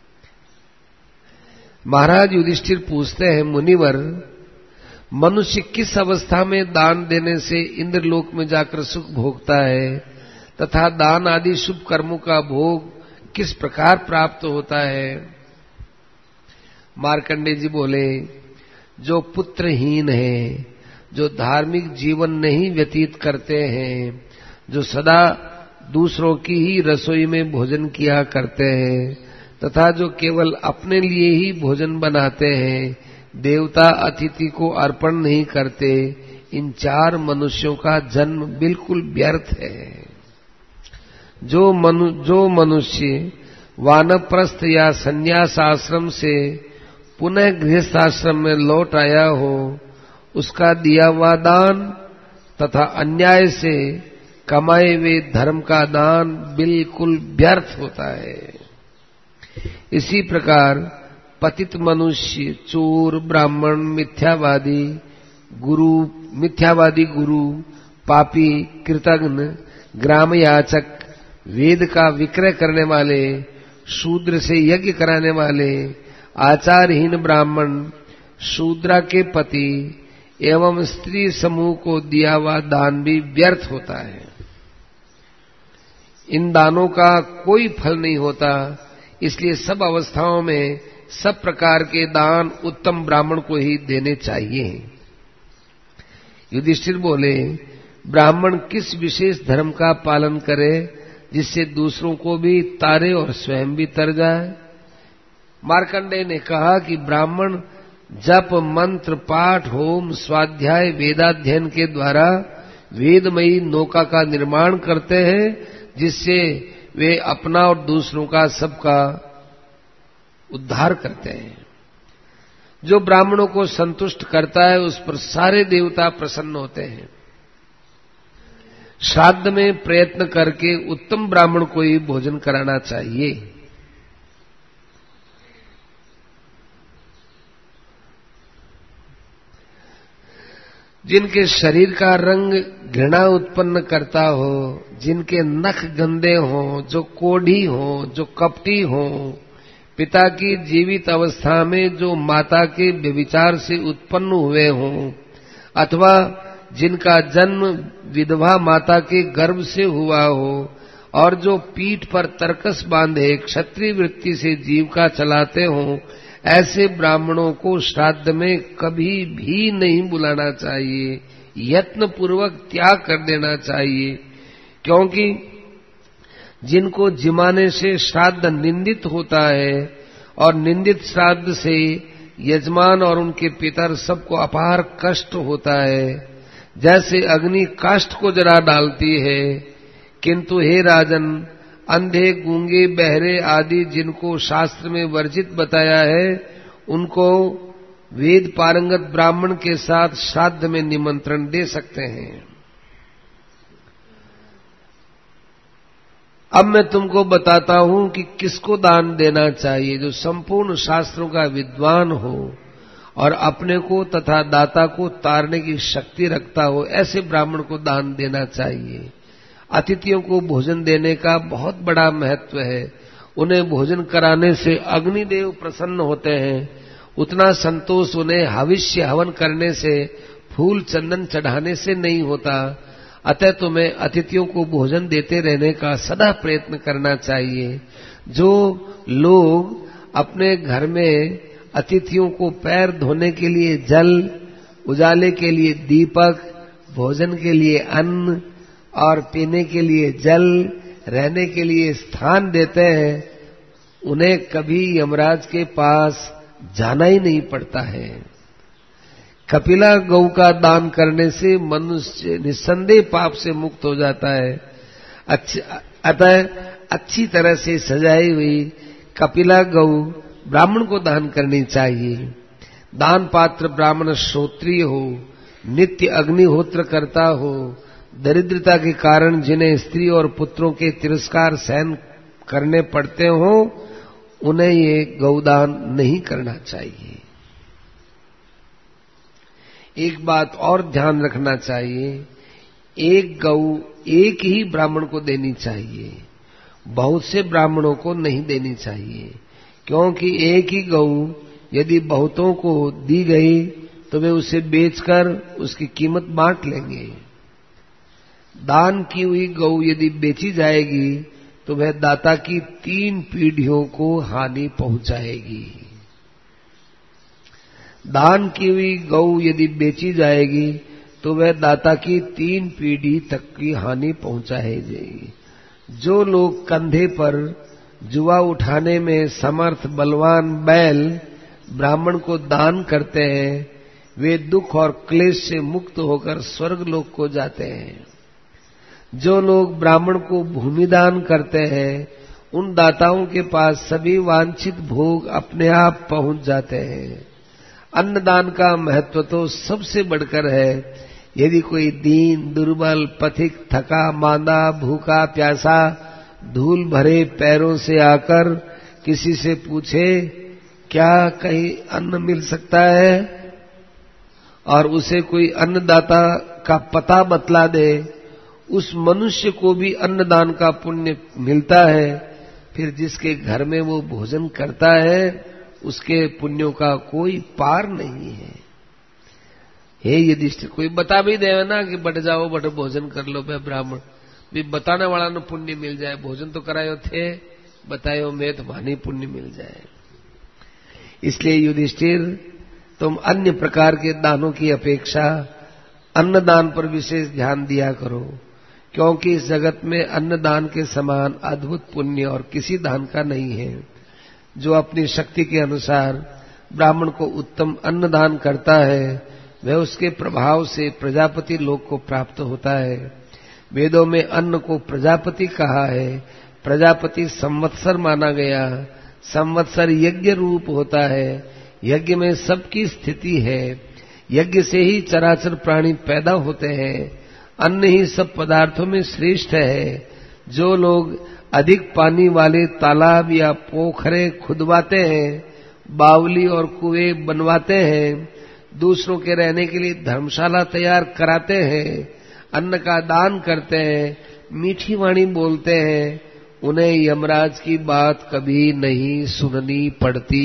महाराज युधिष्ठिर पूछते हैं, मुनिवर, मनुष्य किस अवस्था में दान देने से इंद्रलोक में जाकर सुख भोगता है तथा दान आदि शुभ कर्मों का भोग किस प्रकार प्राप्त होता है? मार्कंडेय जी बोले, जो पुत्रहीन है, जो धार्मिक जीवन नहीं व्यतीत करते हैं, जो सदा दूसरों की ही रसोई में भोजन किया करते हैं तथा जो केवल अपने लिए ही भोजन बनाते हैं, देवता अतिथि को अर्पण नहीं करते, इन 4 मनुष्यों का जन्म बिल्कुल व्यर्थ है। जो मनुष्य वानप्रस्थ या संन्यास आश्रम से पुनः गृहस्थ आश्रम में लौट आया हो, उसका दिया हुआ दान तथा अन्याय से कमाए हुए धर्म का दान बिल्कुल व्यर्थ होता है। इसी प्रकार पतित मनुष्य, चोर, ब्राह्मण, मिथ्यावादी गुरु, पापी, कृतघ्न, ग्राम याचक, वेद का विक्रय करने वाले, शूद्र से यज्ञ कराने वाले, आचारहीन ब्राह्मण, शूद्रा के पति एवं स्त्री समूह को दिया हुआ दान भी व्यर्थ होता है। इन दानों का कोई फल नहीं होता, इसलिए सब अवस्थाओं में सब प्रकार के दान उत्तम ब्राह्मण को ही देने चाहिए। युधिष्ठिर बोले, ब्राह्मण किस विशेष धर्म का पालन करे जिससे दूसरों को भी तारे और स्वयं भी तर जाए? मार्कंडेय ने कहा कि ब्राह्मण जप, मंत्र, पाठ, होम, स्वाध्याय, वेदाध्ययन के द्वारा वेदमयी नौका का निर्माण करते हैं, जिससे वे अपना और दूसरों का सबका उद्धार करते हैं। जो ब्राह्मणों को संतुष्ट करता है उस पर सारे देवता प्रसन्न होते हैं। श्राद्ध में प्रयत्न करके उत्तम ब्राह्मण को ही भोजन कराना चाहिए। जिनके शरीर का रंग घृणा उत्पन्न करता हो, जिनके नख गंदे हों, जो कोढ़ी हों, जो कपटी हों, पिता की जीवित अवस्था में जो माता के व्यभिचार से उत्पन्न हुए हों, अथवा जिनका जन्म विधवा माता के गर्भ से हुआ हो और जो पीठ पर तरकस बांधे क्षत्रिय वृत्ति से जीविका चलाते हों, ऐसे ब्राह्मणों को श्राद्ध में कभी भी नहीं बुलाना चाहिए, यत्न पूर्वक त्याग कर देना चाहिए। क्योंकि जिनको जिमाने से श्राद्ध निंदित होता है और निंदित श्राद्ध से यजमान और उनके पितर सबको अपार कष्ट होता है, जैसे अग्नि काष्ठ को जला डालती है। किंतु हे राजन, अंधे, गूंगे, बहरे आदि जिनको शास्त्र में वर्जित बताया है, उनको वेद पारंगत ब्राह्मण के साथ श्राद्ध में निमंत्रण दे सकते हैं। अब मैं तुमको बताता हूं कि किसको दान देना चाहिए। जो संपूर्ण शास्त्रों का विद्वान हो और अपने को तथा दाता को तारने की शक्ति रखता हो, ऐसे ब्राह्मण को दान देना चाहिए। अतिथियों को भोजन देने का बहुत बड़ा महत्व है। उन्हें भोजन कराने से अग्निदेव प्रसन्न होते हैं, उतना संतोष उन्हें हविष्य हवन करने से फूल चंदन चढ़ाने से नहीं होता। अतः तुम्हें अतिथियों को भोजन देते रहने का सदा प्रयत्न करना चाहिए। जो लोग अपने घर में अतिथियों को पैर धोने के लिए जल, उजाले के लिए दीपक, भोजन के लिए अन्न और पीने के लिए जल, रहने के लिए स्थान देते हैं, उन्हें कभी यमराज के पास जाना ही नहीं पड़ता है। कपिला गौ का दान करने से मनुष्य निस्संदेह पाप से मुक्त हो जाता है। अतः अच्छी तरह से सजाई हुई कपिला गौ ब्राह्मण को दान करनी चाहिए। दान पात्र ब्राह्मण श्रोत्रिय हो, नित्य अग्निहोत्र करता हो, दरिद्रता के कारण जिन्हें स्त्री और पुत्रों के तिरस्कार सहन करने पड़ते हो, उन्हें ये गौदान नहीं करना चाहिए। एक बात और ध्यान रखना चाहिए, एक गौ एक ही ब्राह्मण को देनी चाहिए, बहुत से ब्राह्मणों को नहीं देनी चाहिए। क्योंकि एक ही गौ यदि बहुतों को दी गई तो वे उसे बेचकर उसकी कीमत बांट लेंगे। दान की हुई गौ यदि बेची जाएगी तो वह दाता की 3 पीढ़ियों को हानि पहुंचाएगी। दान की हुई गौ यदि बेची जाएगी तो वह दाता की 3 पीढ़ी तक की हानि पहुंचाएगी। जो लोग कंधे पर जुआ उठाने में समर्थ बलवान बैल ब्राह्मण को दान करते हैं, वे दुख और क्लेश से मुक्त होकर स्वर्ग लोक को जाते हैं। जो लोग ब्राह्मण को भूमि दान करते हैं, उन दाताओं के पास सभी वांछित भोग अपने आप पहुंच जाते हैं। अन्नदान का महत्व तो सबसे बढ़कर है। यदि कोई दीन, दुर्बल, पथिक, थका, मांदा, भूखा, प्यासा, धूल भरे पैरों से आकर किसी से पूछे क्या कहीं अन्न मिल सकता है, और उसे कोई अन्नदाता का पता बतला दे, उस मनुष्य को भी अन्नदान का पुण्य मिलता है। फिर जिसके घर में वो भोजन करता है उसके पुण्यों का कोई पार नहीं है। हे युधिष्ठिर, कोई बता भी दे ना कि बट जाओ बट भोजन कर लो, भाई ब्राह्मण भी बताने वाला न पुण्य मिल जाए। भोजन तो करायो थे, बतायो मैं तो भानी पुण्य मिल जाए। इसलिए युधिष्ठिर, तुम अन्य प्रकार के दानों की अपेक्षा अन्नदान पर विशेष ध्यान दिया करो, क्योंकि इस जगत में अन्नदान के समान अद्भुत पुण्य और किसी दान का नहीं है। जो अपनी शक्ति के अनुसार ब्राह्मण को उत्तम अन्नदान करता है, वह उसके प्रभाव से प्रजापति लोक को प्राप्त होता है। वेदों में अन्न को प्रजापति कहा है। प्रजापति संवत्सर माना गया। संवत्सर यज्ञ रूप होता है। यज्ञ में सबकी स्थिति है। यज्ञ से ही चराचर प्राणी पैदा होते हैं। अन्न ही सब पदार्थों में श्रेष्ठ है। जो लोग अधिक पानी वाले तालाब या पोखरे खुदवाते हैं, बावली और कुएं बनवाते हैं, दूसरों के रहने के लिए धर्मशाला तैयार कराते हैं, अन्न का दान करते हैं, मीठी वाणी बोलते हैं, उन्हें यमराज की बात कभी नहीं सुननी पड़ती।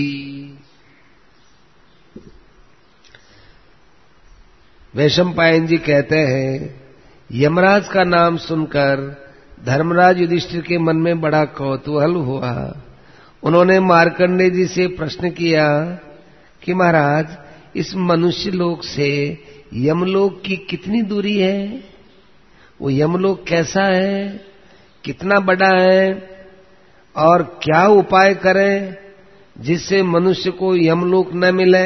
वैशंपायन जी कहते हैं, यमराज का नाम सुनकर धर्मराज युधिष्ठिर के मन में बड़ा कौतूहल हुआ। उन्होंने मार्कंडेय जी से प्रश्न किया कि महाराज, इस मनुष्य लोक से यमलोक की कितनी दूरी है? वो यमलोक कैसा है, कितना बड़ा है, और क्या उपाय करें जिससे मनुष्य को यमलोक न मिले?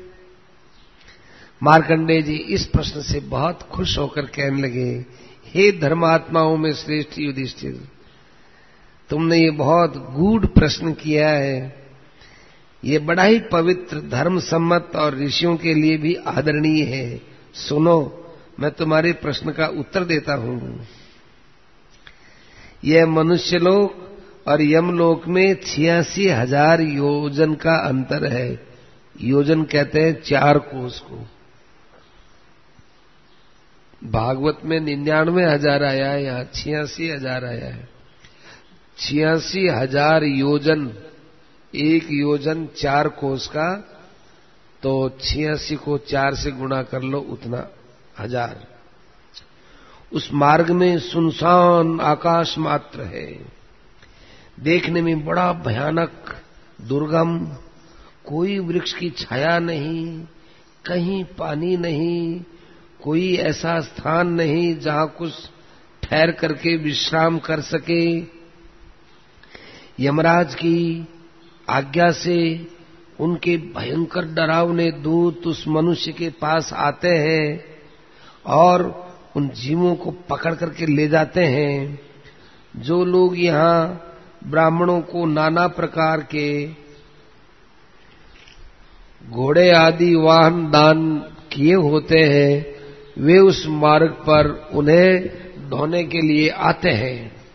मार्कंडेय जी इस प्रश्न से बहुत खुश होकर कहने लगे, हे धर्मात्माओं में श्रेष्ठ युधिष्ठिर, तुमने ये बहुत गूढ़ प्रश्न किया है। ये बड़ा ही पवित्र, धर्म सम्मत और ऋषियों के लिए भी आदरणीय है। सुनो, मैं तुम्हारे प्रश्न का उत्तर देता हूं। यह मनुष्यलोक और यमलोक में 86,000 योजन का अंतर है। योजन कहते हैं 4 कोस को। भागवत में 99,000 आया है, यहाँ 86,000 आया है। 86,000 योजन, एक योजन 4 कोस का तो 86 को 4 से गुणा कर लो, उतना 1000। उस मार्ग में सुनसान आकाश मात्र है, देखने में बड़ा भयानक दुर्गम, कोई वृक्ष की छाया नहीं, कहीं पानी नहीं, कोई ऐसा स्थान नहीं जहां कुछ ठहर करके विश्राम कर सके। यमराज की आज्ञा से उनके भयंकर डरावने दूत उस मनुष्य के पास आते हैं और उन जीवों को पकड़ करके ले जाते हैं। जो लोग यहाँ ब्राह्मणों को नाना प्रकार के घोड़े आदि वाहन दान किए होते हैं, वे उस मार्ग पर उन्हें ढोने के लिए आते हैं।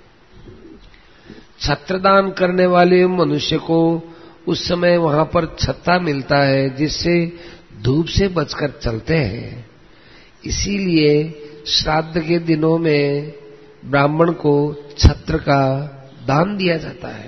छत्रदान करने वाले मनुष्य को उस समय वहां पर छत्ता मिलता है, जिससे धूप से बचकर चलते हैं। इसीलिए श्राद्ध के दिनों में ब्राह्मण को छत्र का दान दिया जाता है।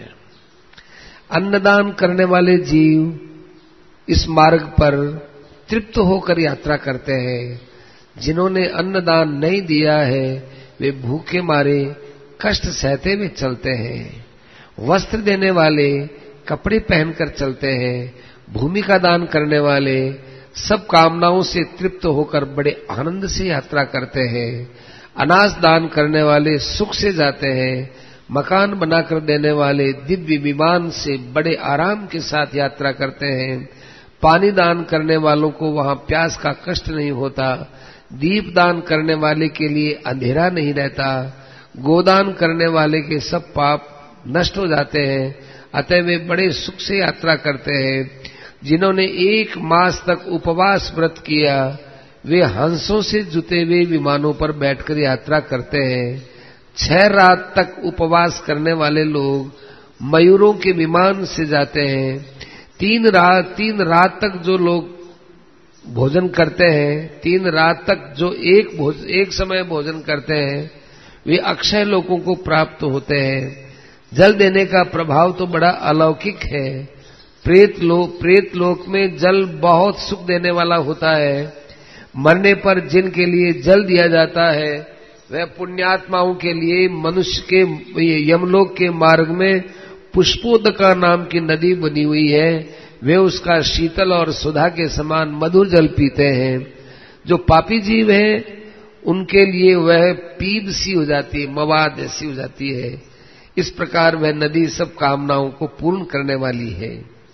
अन्नदान करने वाले जीव इस मार्ग पर तृप्त होकर यात्रा करते हैं। जिन्होंने अन्नदान नहीं दिया है वे भूखे मारे कष्ट सहते हुए चलते हैं। वस्त्र देने वाले कपड़े पहनकर चलते हैं। भूमि का दान करने वाले सब कामनाओं से तृप्त होकर बड़े आनंद से यात्रा करते हैं। अनाज दान करने वाले सुख से जाते हैं। मकान बनाकर देने वाले दिव्य विमान से बड़े आराम के साथ यात्रा करते हैं। पानी दान करने वालों को वहां प्यास का कष्ट नहीं होता। दीप दान करने वाले के लिए अंधेरा नहीं रहता। गोदान करने वाले के सब पाप नष्ट हो जाते हैं, अतः वे बड़े सुख से यात्रा करते हैं। जिन्होंने 1 मास तक उपवास व्रत किया वे हंसों से जुते हुए विमानों पर बैठकर यात्रा करते हैं। 6 रात तक उपवास करने वाले लोग मयूरों के विमान से जाते हैं। 3 रात तक जो लोग भोजन करते हैं, 3 रात तक जो एक समय भोजन करते हैं, वे अक्षय लोकों को प्राप्त होते हैं। जल देने का प्रभाव तो बड़ा अलौकिक है। प्रेत लोक में जल बहुत सुख देने वाला होता है। मरने पर जिनके लिए जल दिया जाता है वह पुण्यात्माओं के लिए मनुष्य के यमलोक के मार्ग में पुष्पोदका नाम की नदी बनी हुई है। वे उसका शीतल और सुधा के समान मधुर जल पीते हैं। जो पापी जीव हैं उनके लिए वह पीप सी हो जाती है, मवाद ऐसी हो जाती है। इस प्रकार वह नदी सब कामनाओं को पूर्ण करने वाली है।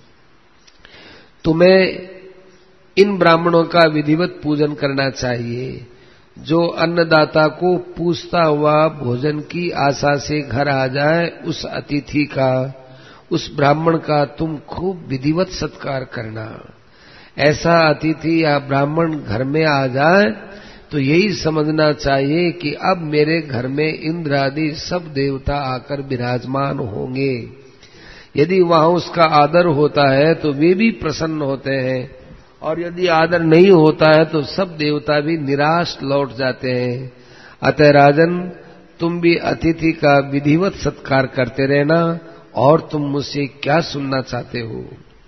तुम्हें इन ब्राह्मणों का विधिवत पूजन करना चाहिए। जो अन्नदाता को पूछता हुआ भोजन की आशा से घर आ जाए, उस अतिथि का, उस ब्राह्मण का तुम खूब विधिवत सत्कार करना। ऐसा अतिथि या ब्राह्मण घर में आ जाए तो यही समझना चाहिए कि अब मेरे घर में इंद्र आदि सब देवता आकर विराजमान होंगे। यदि वहां उसका आदर होता है तो वे भी प्रसन्न होते हैं, और यदि आदर नहीं होता है तो सब देवता भी निराश लौट जाते हैं। अतः राजन, तुम भी अतिथि का विधिवत सत्कार करते रहना। और तुम मुझसे क्या सुनना चाहते हो?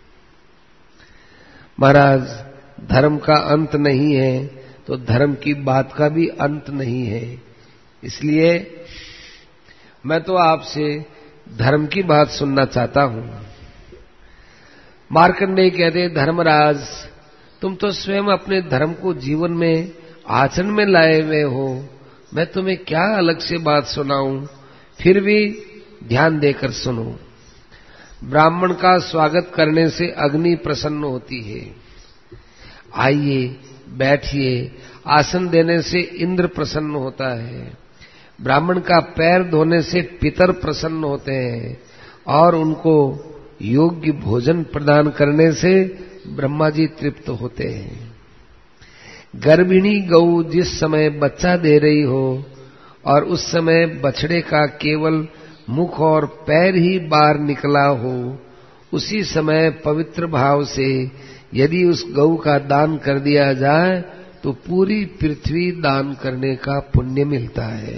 महाराज, धर्म का अंत नहीं है तो धर्म की बात का भी अंत नहीं है। इसलिए मैं तो आपसे धर्म की बात सुनना चाहता हूं। मार्कंडेय कहते, धर्मराज, तुम तो स्वयं अपने धर्म को जीवन में आचरण में लाए हुए हो। मैं तुम्हें क्या अलग से बात सुनाऊं? फिर भी ध्यान देकर सुनो। ब्राह्मण का स्वागत करने से अग्नि प्रसन्न होती है। आइए, बैठिए। आसन देने से इंद्र प्रसन्न होता है। ब्राह्मण का पैर धोने से पितर प्रसन्न होते हैं, और उनको योग्य भोजन प्रदान करने से ब्रह्मा जी तृप्त होते हैं। गर्भिणी गौ जिस समय बच्चा दे रही हो और उस समय बछड़े का केवल मुख और पैर ही बाहर निकला हो, उसी समय पवित्र भाव से यदि उस गौ का दान कर दिया जाए तो पूरी पृथ्वी दान करने का पुण्य मिलता है।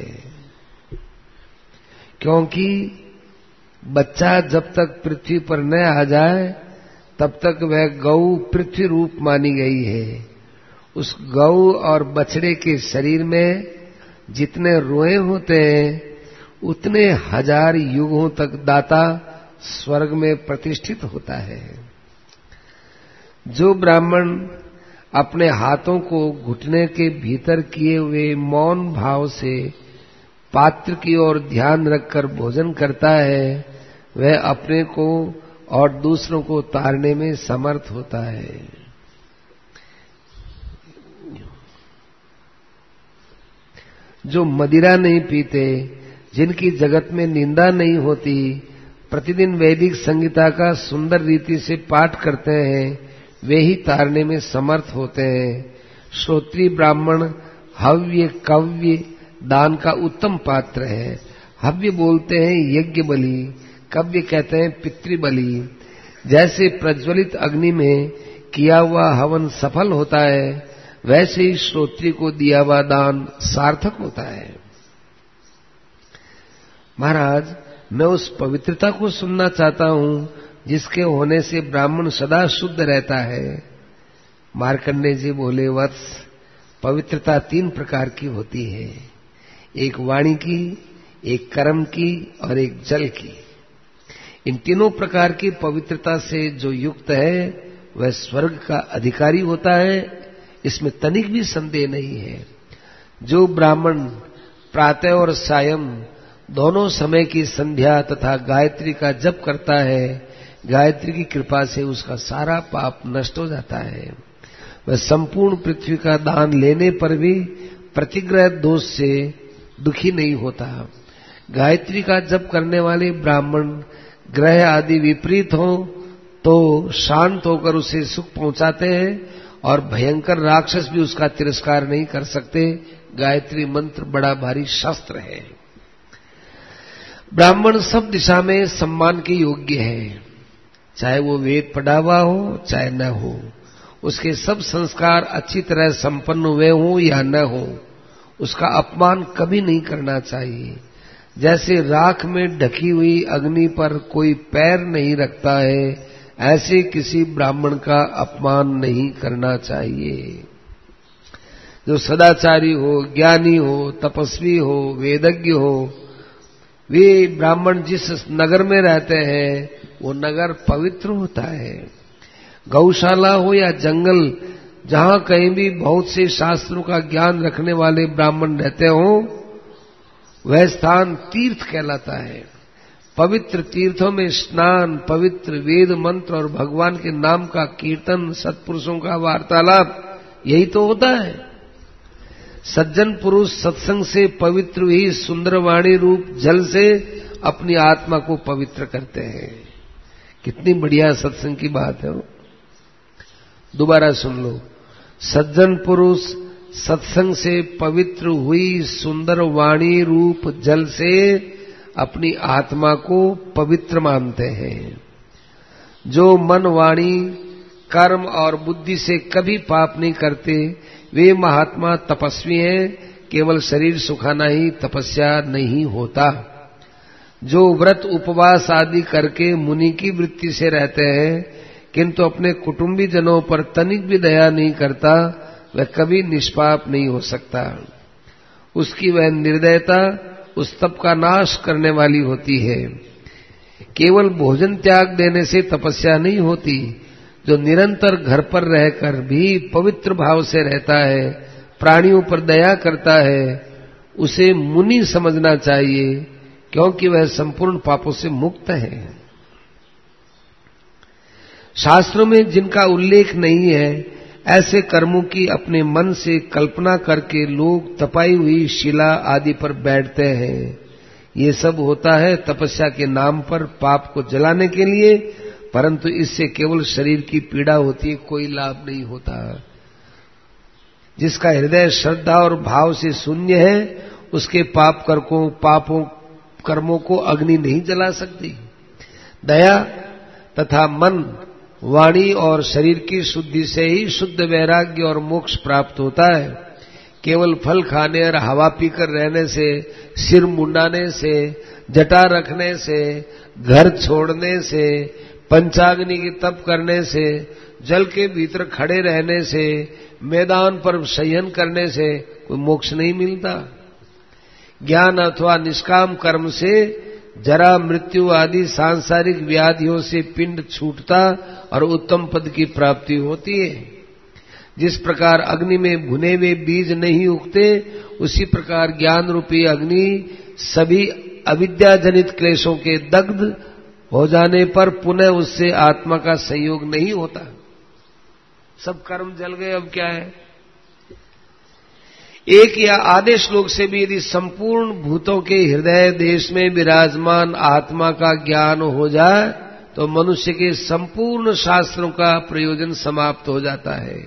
क्योंकि बच्चा जब तक पृथ्वी पर न आ जाए तब तक वह गौ पृथ्वी रूप मानी गई है। उस गौ और बछड़े के शरीर में जितने रोए होते हैं उतने 1000 युगों तक दाता स्वर्ग में प्रतिष्ठित होता है। जो ब्राह्मण अपने हाथों को घुटने के भीतर किए हुए मौन भाव से पात्र की ओर ध्यान रखकर भोजन करता है वह अपने को और दूसरों को तारने में समर्थ होता है। जो मदिरा नहीं पीते, जिनकी जगत में निंदा नहीं होती, प्रतिदिन वैदिक संहिता का सुंदर रीति से पाठ करते हैं, वे ही तारने में समर्थ होते हैं। श्रोत्री ब्राह्मण हव्य कव्य दान का उत्तम पात्र है। हव्य बोलते हैं यज्ञ बलि, कव्य कहते हैं पितृबलि। जैसे प्रज्वलित अग्नि में किया हुआ हवन सफल होता है, वैसे ही श्रोत्री को दिया हुआ दान सार्थक होता है। महाराज, मैं उस पवित्रता को सुनना चाहता हूं जिसके होने से ब्राह्मण सदा शुद्ध रहता है। मार्कंडेय जी बोले, वत्स, पवित्रता 3 प्रकार की होती है, एक वाणी की, एक कर्म की और एक जल की। इन तीनों प्रकार की पवित्रता से जो युक्त है वह स्वर्ग का अधिकारी होता है, इसमें तनिक भी संदेह नहीं है। जो ब्राह्मण प्रातः और सायं दोनों समय की संध्या तथा गायत्री का जप करता है, गायत्री की कृपा से उसका सारा पाप नष्ट हो जाता है। वह संपूर्ण पृथ्वी का दान लेने पर भी प्रतिग्रह दोष से दुखी नहीं होता। गायत्री का जप करने वाले ब्राह्मण ग्रह आदि विपरीत हो तो शांत होकर उसे सुख पहुंचाते हैं और भयंकर राक्षस भी उसका तिरस्कार नहीं कर सकते। गायत्री मंत्र बड़ा भारी शास्त्र है। ब्राह्मण सब दिशा में सम्मान के योग्य है, चाहे वो वेद पढ़ा हुआ हो चाहे न हो। उसके सब संस्कार अच्छी तरह संपन्न हुए हों या न हो, उसका अपमान कभी नहीं करना चाहिए। जैसे राख में ढकी हुई अग्नि पर कोई पैर नहीं रखता है, ऐसे किसी ब्राह्मण का अपमान नहीं करना चाहिए। जो सदाचारी हो, ज्ञानी हो, तपस्वी हो, वेदज्ञ हो, वे ब्राह्मण जिस नगर में रहते हैं वो नगर पवित्र होता है। गौशाला हो या जंगल, जहां कहीं भी बहुत से शास्त्रों का ज्ञान रखने वाले ब्राह्मण रहते हो, वह स्थान तीर्थ कहलाता है। पवित्र तीर्थों में स्नान, पवित्र वेद मंत्र और भगवान के नाम का कीर्तन, सत्पुरुषों का वार्तालाप, यही तो होता है। सज्जन पुरुष सत्संग से पवित्र हुई सुंदर वाणी रूप जल से अपनी आत्मा को पवित्र करते हैं। कितनी बढ़िया सत्संग की बात है। दोबारा सुन लो। सज्जन पुरुष सत्संग से पवित्र हुई सुंदर वाणी रूप जल से अपनी आत्मा को पवित्र मानते हैं। जो मन, वाणी, कर्म और बुद्धि से कभी पाप नहीं करते, वे महात्मा तपस्वी हैं। केवल शरीर सुखाना ही तपस्या नहीं होता। जो व्रत उपवास आदि करके मुनि की वृत्ति से रहते हैं किंतु अपने कुटुंबी जनों पर तनिक भी दया नहीं करता, वह कभी निष्पाप नहीं हो सकता। उसकी वह निर्दयता उस तप का नाश करने वाली होती है। केवल भोजन त्याग देने से तपस्या नहीं होती। जो निरंतर घर पर रहकर भी पवित्र भाव से रहता है, प्राणियों पर दया करता है, उसे मुनि समझना चाहिए, क्योंकि वह संपूर्ण पापों से मुक्त है। शास्त्रों में जिनका उल्लेख नहीं है, ऐसे कर्मों की अपने मन से कल्पना करके लोग तपाई हुई शिला आदि पर बैठते हैं। ये सब होता है तपस्या के नाम पर पाप को जलाने के लिए, परंतु इससे केवल शरीर की पीड़ा होती है, कोई लाभ नहीं होता। जिसका हृदय श्रद्धा और भाव से शून्य है, उसके पापों कर्मों को अग्नि नहीं जला सकती। दया तथा मन, वाणी और शरीर की शुद्धि से ही शुद्ध वैराग्य और मोक्ष प्राप्त होता है। केवल फल खाने और हवा पीकर रहने से, सिर मुंडाने से, जटा रखने से, घर छोड़ने से, पंचाग्नि की तप करने से, जल के भीतर खड़े रहने से, मैदान पर शयन करने से कोई मोक्ष नहीं मिलता। ज्ञान अथवा निष्काम कर्म से जरा मृत्यु आदि सांसारिक व्याधियों से पिंड छूटता और उत्तम पद की प्राप्ति होती है। जिस प्रकार अग्नि में भुने हुए बीज नहीं उगते, उसी प्रकार ज्ञान रूपी अग्नि सभी अविद्याजनित क्लेशों के दग्ध हो जाने पर पुनः उससे आत्मा का संयोग नहीं होता। सब कर्म जल गए, अब क्या है। एक या आधे श्लोक से भी यदि संपूर्ण भूतों के हृदय देश में विराजमान आत्मा का ज्ञान हो जाए तो मनुष्य के संपूर्ण शास्त्रों का प्रयोजन समाप्त हो जाता है।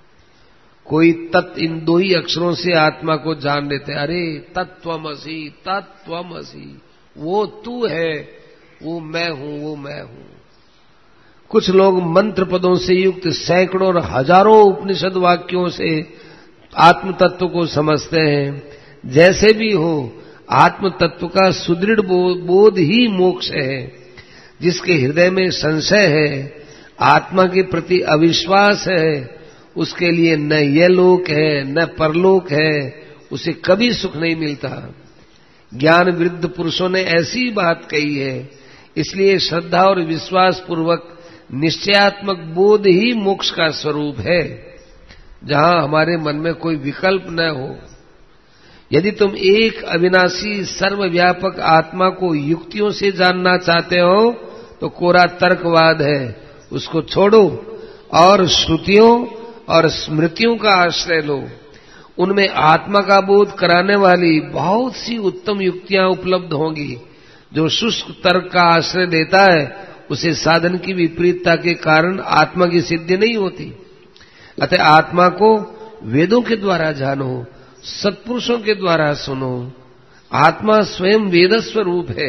कोई तत् इन दो ही अक्षरों से आत्मा को जान लेते हैं। अरे तत्त्वमसि, तत्त्वमसि, वो तू है, वो मैं हूं, वो मैं हूं। कुछ लोग मंत्र पदों से युक्त सैकड़ों और हजारों उपनिषद वाक्यों से आत्म तत्व को समझते हैं। जैसे भी हो, आत्म तत्व का सुदृढ़ बोध ही मोक्ष है। जिसके हृदय में संशय है, आत्मा के प्रति अविश्वास है, उसके लिए न यह लोक है न परलोक है, उसे कभी सुख नहीं मिलता। ज्ञान वृद्ध पुरुषों ने ऐसी बात कही है। इसलिए श्रद्धा और विश्वास पूर्वक निश्चयात्मक बोध ही मोक्ष का स्वरूप है, जहां हमारे मन में कोई विकल्प न हो। यदि तुम एक अविनाशी सर्वव्यापक आत्मा को युक्तियों से जानना चाहते हो तो कोरा तर्कवाद है, उसको छोड़ो और श्रुतियों और स्मृतियों का आश्रय लो। उनमें आत्मा का बोध कराने वाली बहुत सी उत्तम युक्तियां उपलब्ध होंगी। जो शुष्क तर्क का आश्रय लेता है उसे साधन की विपरीतता के कारण आत्मा की सिद्धि नहीं होती। अतः आत्मा को वेदों के द्वारा जानो, सत्पुरुषों के द्वारा सुनो। आत्मा स्वयं वेद स्वरूप है।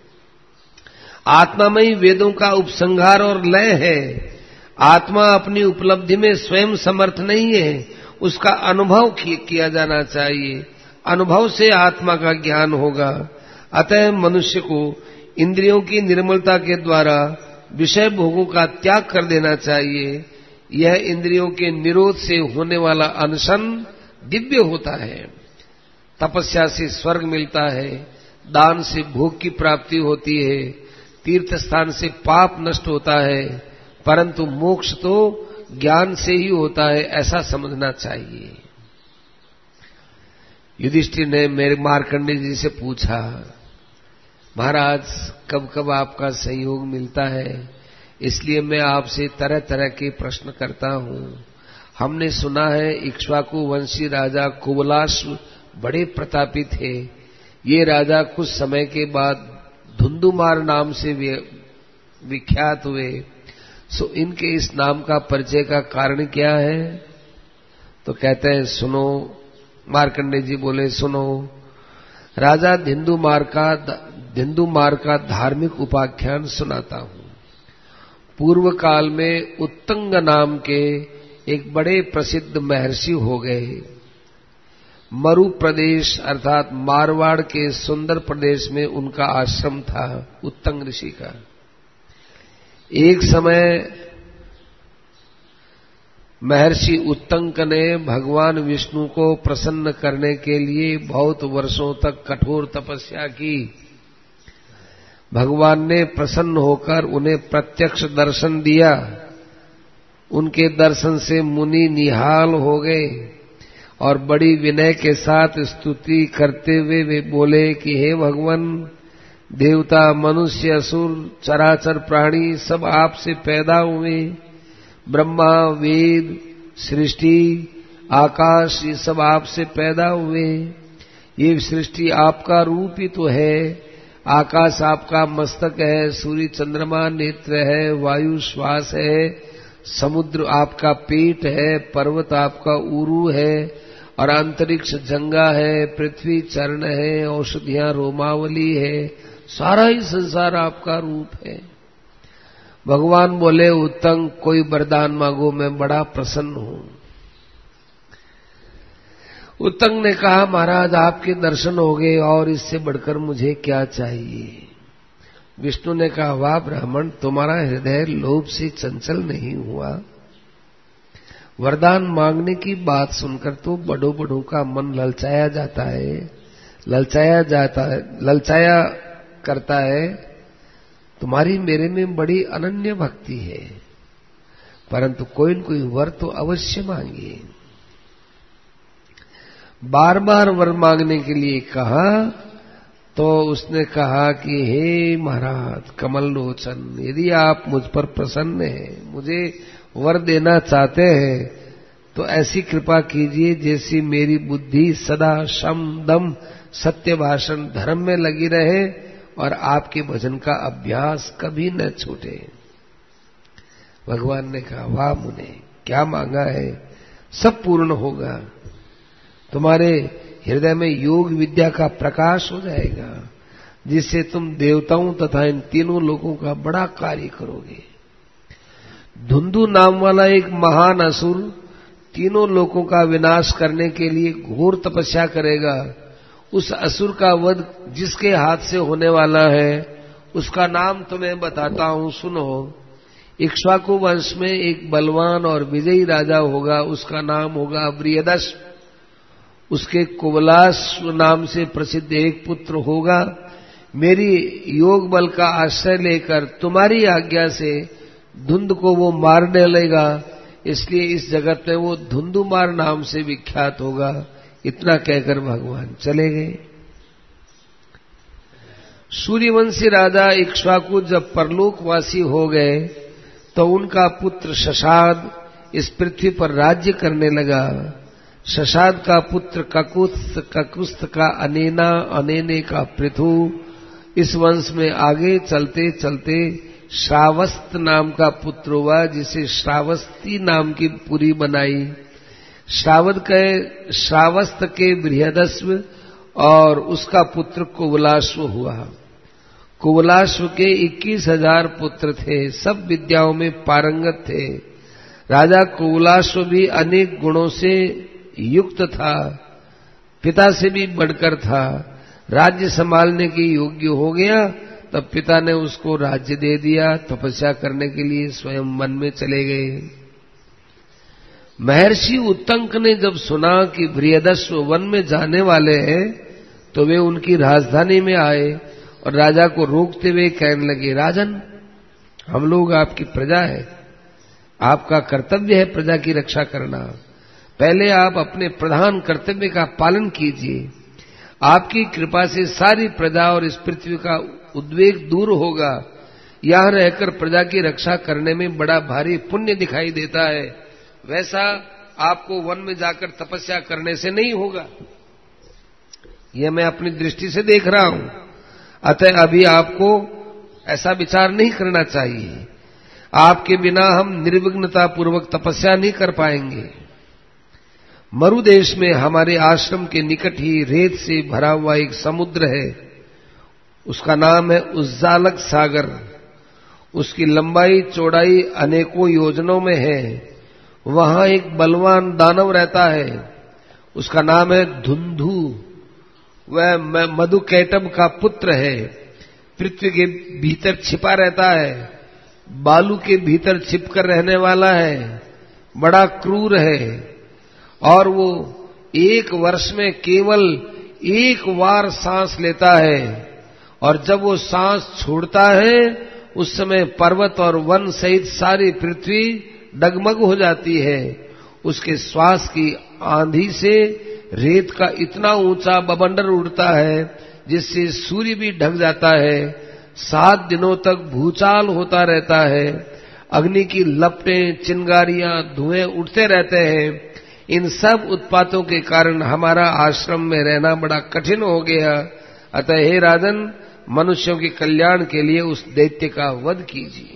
आत्मा में ही वेदों का उपसंहार और लय है। आत्मा अपनी उपलब्धि में स्वयं समर्थ नहीं है, उसका अनुभव किया जाना चाहिए। अनुभव से आत्मा का ज्ञान होगा। अतः मनुष्य को इंद्रियों की निर्मलता के द्वारा विषय भोगों का त्याग कर देना चाहिए। यह इंद्रियों के निरोध से होने वाला अनशन दिव्य होता है। तपस्या से स्वर्ग मिलता है, दान से भोग की प्राप्ति होती है, तीर्थ स्थान से पाप नष्ट होता है, परंतु मोक्ष तो ज्ञान से ही होता है, ऐसा समझना चाहिए। युधिष्ठिर ने मेरे मार्कंडेय जी से पूछा, महाराज कब कब आपका सहयोग मिलता है, इसलिए मैं आपसे तरह तरह के प्रश्न करता हूं। हमने सुना है इक्ष्वाकु वंशी राजा कुबलाश्व बड़े प्रतापी थे। ये राजा कुछ समय के बाद धुंधुमार नाम से विख्यात हुए। सो इनके इस नाम का परिचय का कारण क्या है? तो कहते हैं सुनो। मार्कंडेय जी बोले सुनो। राजा धुंधुमार का धार्मिक उपाख्यान सुनाता हूं। पूर्व काल में उत्तंग नाम के एक बड़े प्रसिद्ध महर्षि हो गए। मरु प्रदेश अर्थात मारवाड़ के सुंदर प्रदेश में उनका आश्रम था, उत्तंग ऋषि का। एक समय महर्षि उत्तंक ने भगवान विष्णु को प्रसन्न करने के लिए बहुत वर्षों तक कठोर तपस्या की। भगवान ने प्रसन्न होकर उन्हें प्रत्यक्ष दर्शन दिया। उनके दर्शन से मुनि निहाल हो गए और बड़ी विनय के साथ स्तुति करते हुए वे बोले कि हे भगवान, देवता, मनुष्य, असुर, चराचर प्राणी सब आपसे पैदा हुए। ब्रह्मा, वेद, सृष्टि, आकाश ये सब आपसे पैदा हुए। ये सृष्टि आपका रूप ही तो है। आकाश आपका मस्तक है, सूर्य चंद्रमा नेत्र है, वायु श्वास है, समुद्र आपका पेट है, पर्वत आपका ऊरू है और अंतरिक्ष जंगा है, पृथ्वी चरण है, औषधियां रोमावली है, सारा ही संसार आपका रूप है। भगवान बोले उत्तंग कोई वरदान मांगो, मैं बड़ा प्रसन्न हूं। उत्तंग ने कहा महाराज आपके दर्शन हो गए और इससे बढ़कर मुझे क्या चाहिए। विष्णु ने कहा, वाह ब्राह्मण, तुम्हारा हृदय लोभ से चंचल नहीं हुआ। वरदान मांगने की बात सुनकर तो बड़ों बड़ों का मन ललचाया जाता है, ललचाया करता है। तुम्हारी मेरे में बड़ी अनन्य भक्ति है, परंतु कोई न कोई वर तो अवश्य मांगिए। बार बार वर मांगने के लिए कहा तो उसने कहा कि हे महाराज कमल लोचन, यदि आप मुझ पर प्रसन्न हैं, मुझे वर देना चाहते हैं, तो ऐसी कृपा कीजिए जैसी मेरी बुद्धि सदा शम दम सत्य भाषण धर्म में लगी रहे और आपके भजन का अभ्यास कभी न छूटे। भगवान ने कहा, वाह मुने, क्या मांगा है, सब पूर्ण होगा। तुम्हारे हृदय में योग विद्या का प्रकाश हो जाएगा, जिससे तुम देवताओं तथा इन तीनों लोगों का बड़ा कार्य करोगे। धुंधु नाम वाला एक महान असुर तीनों लोगों का विनाश करने के लिए घोर तपस्या करेगा। उस असुर का वध जिसके हाथ से होने वाला है, उसका नाम तुम्हें बताता हूं, सुनो। इक्ष्वाकु वंश में एक बलवान और विजयी राजा होगा, उसका नाम होगा बृहदस्व। उसके कुवलाश्व नाम से प्रसिद्ध एक पुत्र होगा। मेरी योग बल का आश्रय लेकर तुम्हारी आज्ञा से धुंध को वो मारने लेगा, इसलिए इस जगत में वो धुंधुमार नाम से विख्यात होगा। इतना कहकर भगवान चले गए। सूर्यवंशी राजा इक्ष्वाकु जब परलोकवासी हो गए तो उनका पुत्र शशाद इस पृथ्वी पर राज्य करने लगा। शशाद का पुत्र ककुस्थ का अनेना, अनेने का पृथु। इस वंश में आगे चलते चलते श्रावस्त नाम का पुत्र हुआ, जिसे श्रावस्ती नाम की पुरी बनाई। श्रावस्त के बृहदस्व और उसका पुत्र कुवलाश्व हुआ। कुवलाश्व के 21,000 पुत्र थे, सब विद्याओं में पारंगत थे। राजा कुवलाश्व भी अनेक गुणों से युक्त था, पिता से भी बढ़कर था। राज्य संभालने के योग्य हो गया, तब पिता ने उसको राज्य दे दिया। तपस्या करने के लिए स्वयं वन में चले गए। महर्षि उत्तंक ने जब सुना कि बृहदस्व वन में जाने वाले हैं, तो वे उनकी राजधानी में आए और राजा को रोकते हुए कहने लगे, राजन, हम लोग आपकी प्रजा है, आपका कर्तव्य है प्रजा की रक्षा करना। पहले आप अपने प्रधान कर्तव्य का पालन कीजिए। आपकी कृपा से सारी प्रजा और इस पृथ्वी का उद्वेग दूर होगा। यहां रहकर प्रजा की रक्षा करने में बड़ा भारी पुण्य दिखाई देता है, वैसा आपको वन में जाकर तपस्या करने से नहीं होगा। यह मैं अपनी दृष्टि से देख रहा हूं, अतः अभी आपको ऐसा विचार नहीं करना चाहिए। आपके बिना हम निर्विघ्नता पूर्वक तपस्या नहीं कर पाएंगे। मरुदेश में हमारे आश्रम के निकट ही रेत से भरा हुआ एक समुद्र है, उसका नाम है उज्जालक सागर। उसकी लंबाई चौड़ाई अनेकों योजनों में है। वहां एक बलवान दानव रहता है, उसका नाम है धुंधु। वह मधुकैटभ का पुत्र है। पृथ्वी के भीतर छिपा रहता है, बालू के भीतर छिपकर रहने वाला है, बड़ा क्रूर है। और वो एक वर्ष में केवल एक बार सांस लेता है, और जब वो सांस छोड़ता है उस समय पर्वत और वन सहित सारी पृथ्वी डगमग हो जाती है। उसके श्वास की आंधी से रेत का इतना ऊंचा बवंडर उड़ता है जिससे सूर्य भी ढक जाता है। 7 दिनों तक भूचाल होता रहता है। अग्नि की लपटें, चिंगारियां, धुएं उठते रहते हैं। इन सब उत्पातों के कारण हमारा आश्रम में रहना बड़ा कठिन हो गया। अतः हे राजन, मनुष्यों के कल्याण के लिए उस दैत्य का वध कीजिए।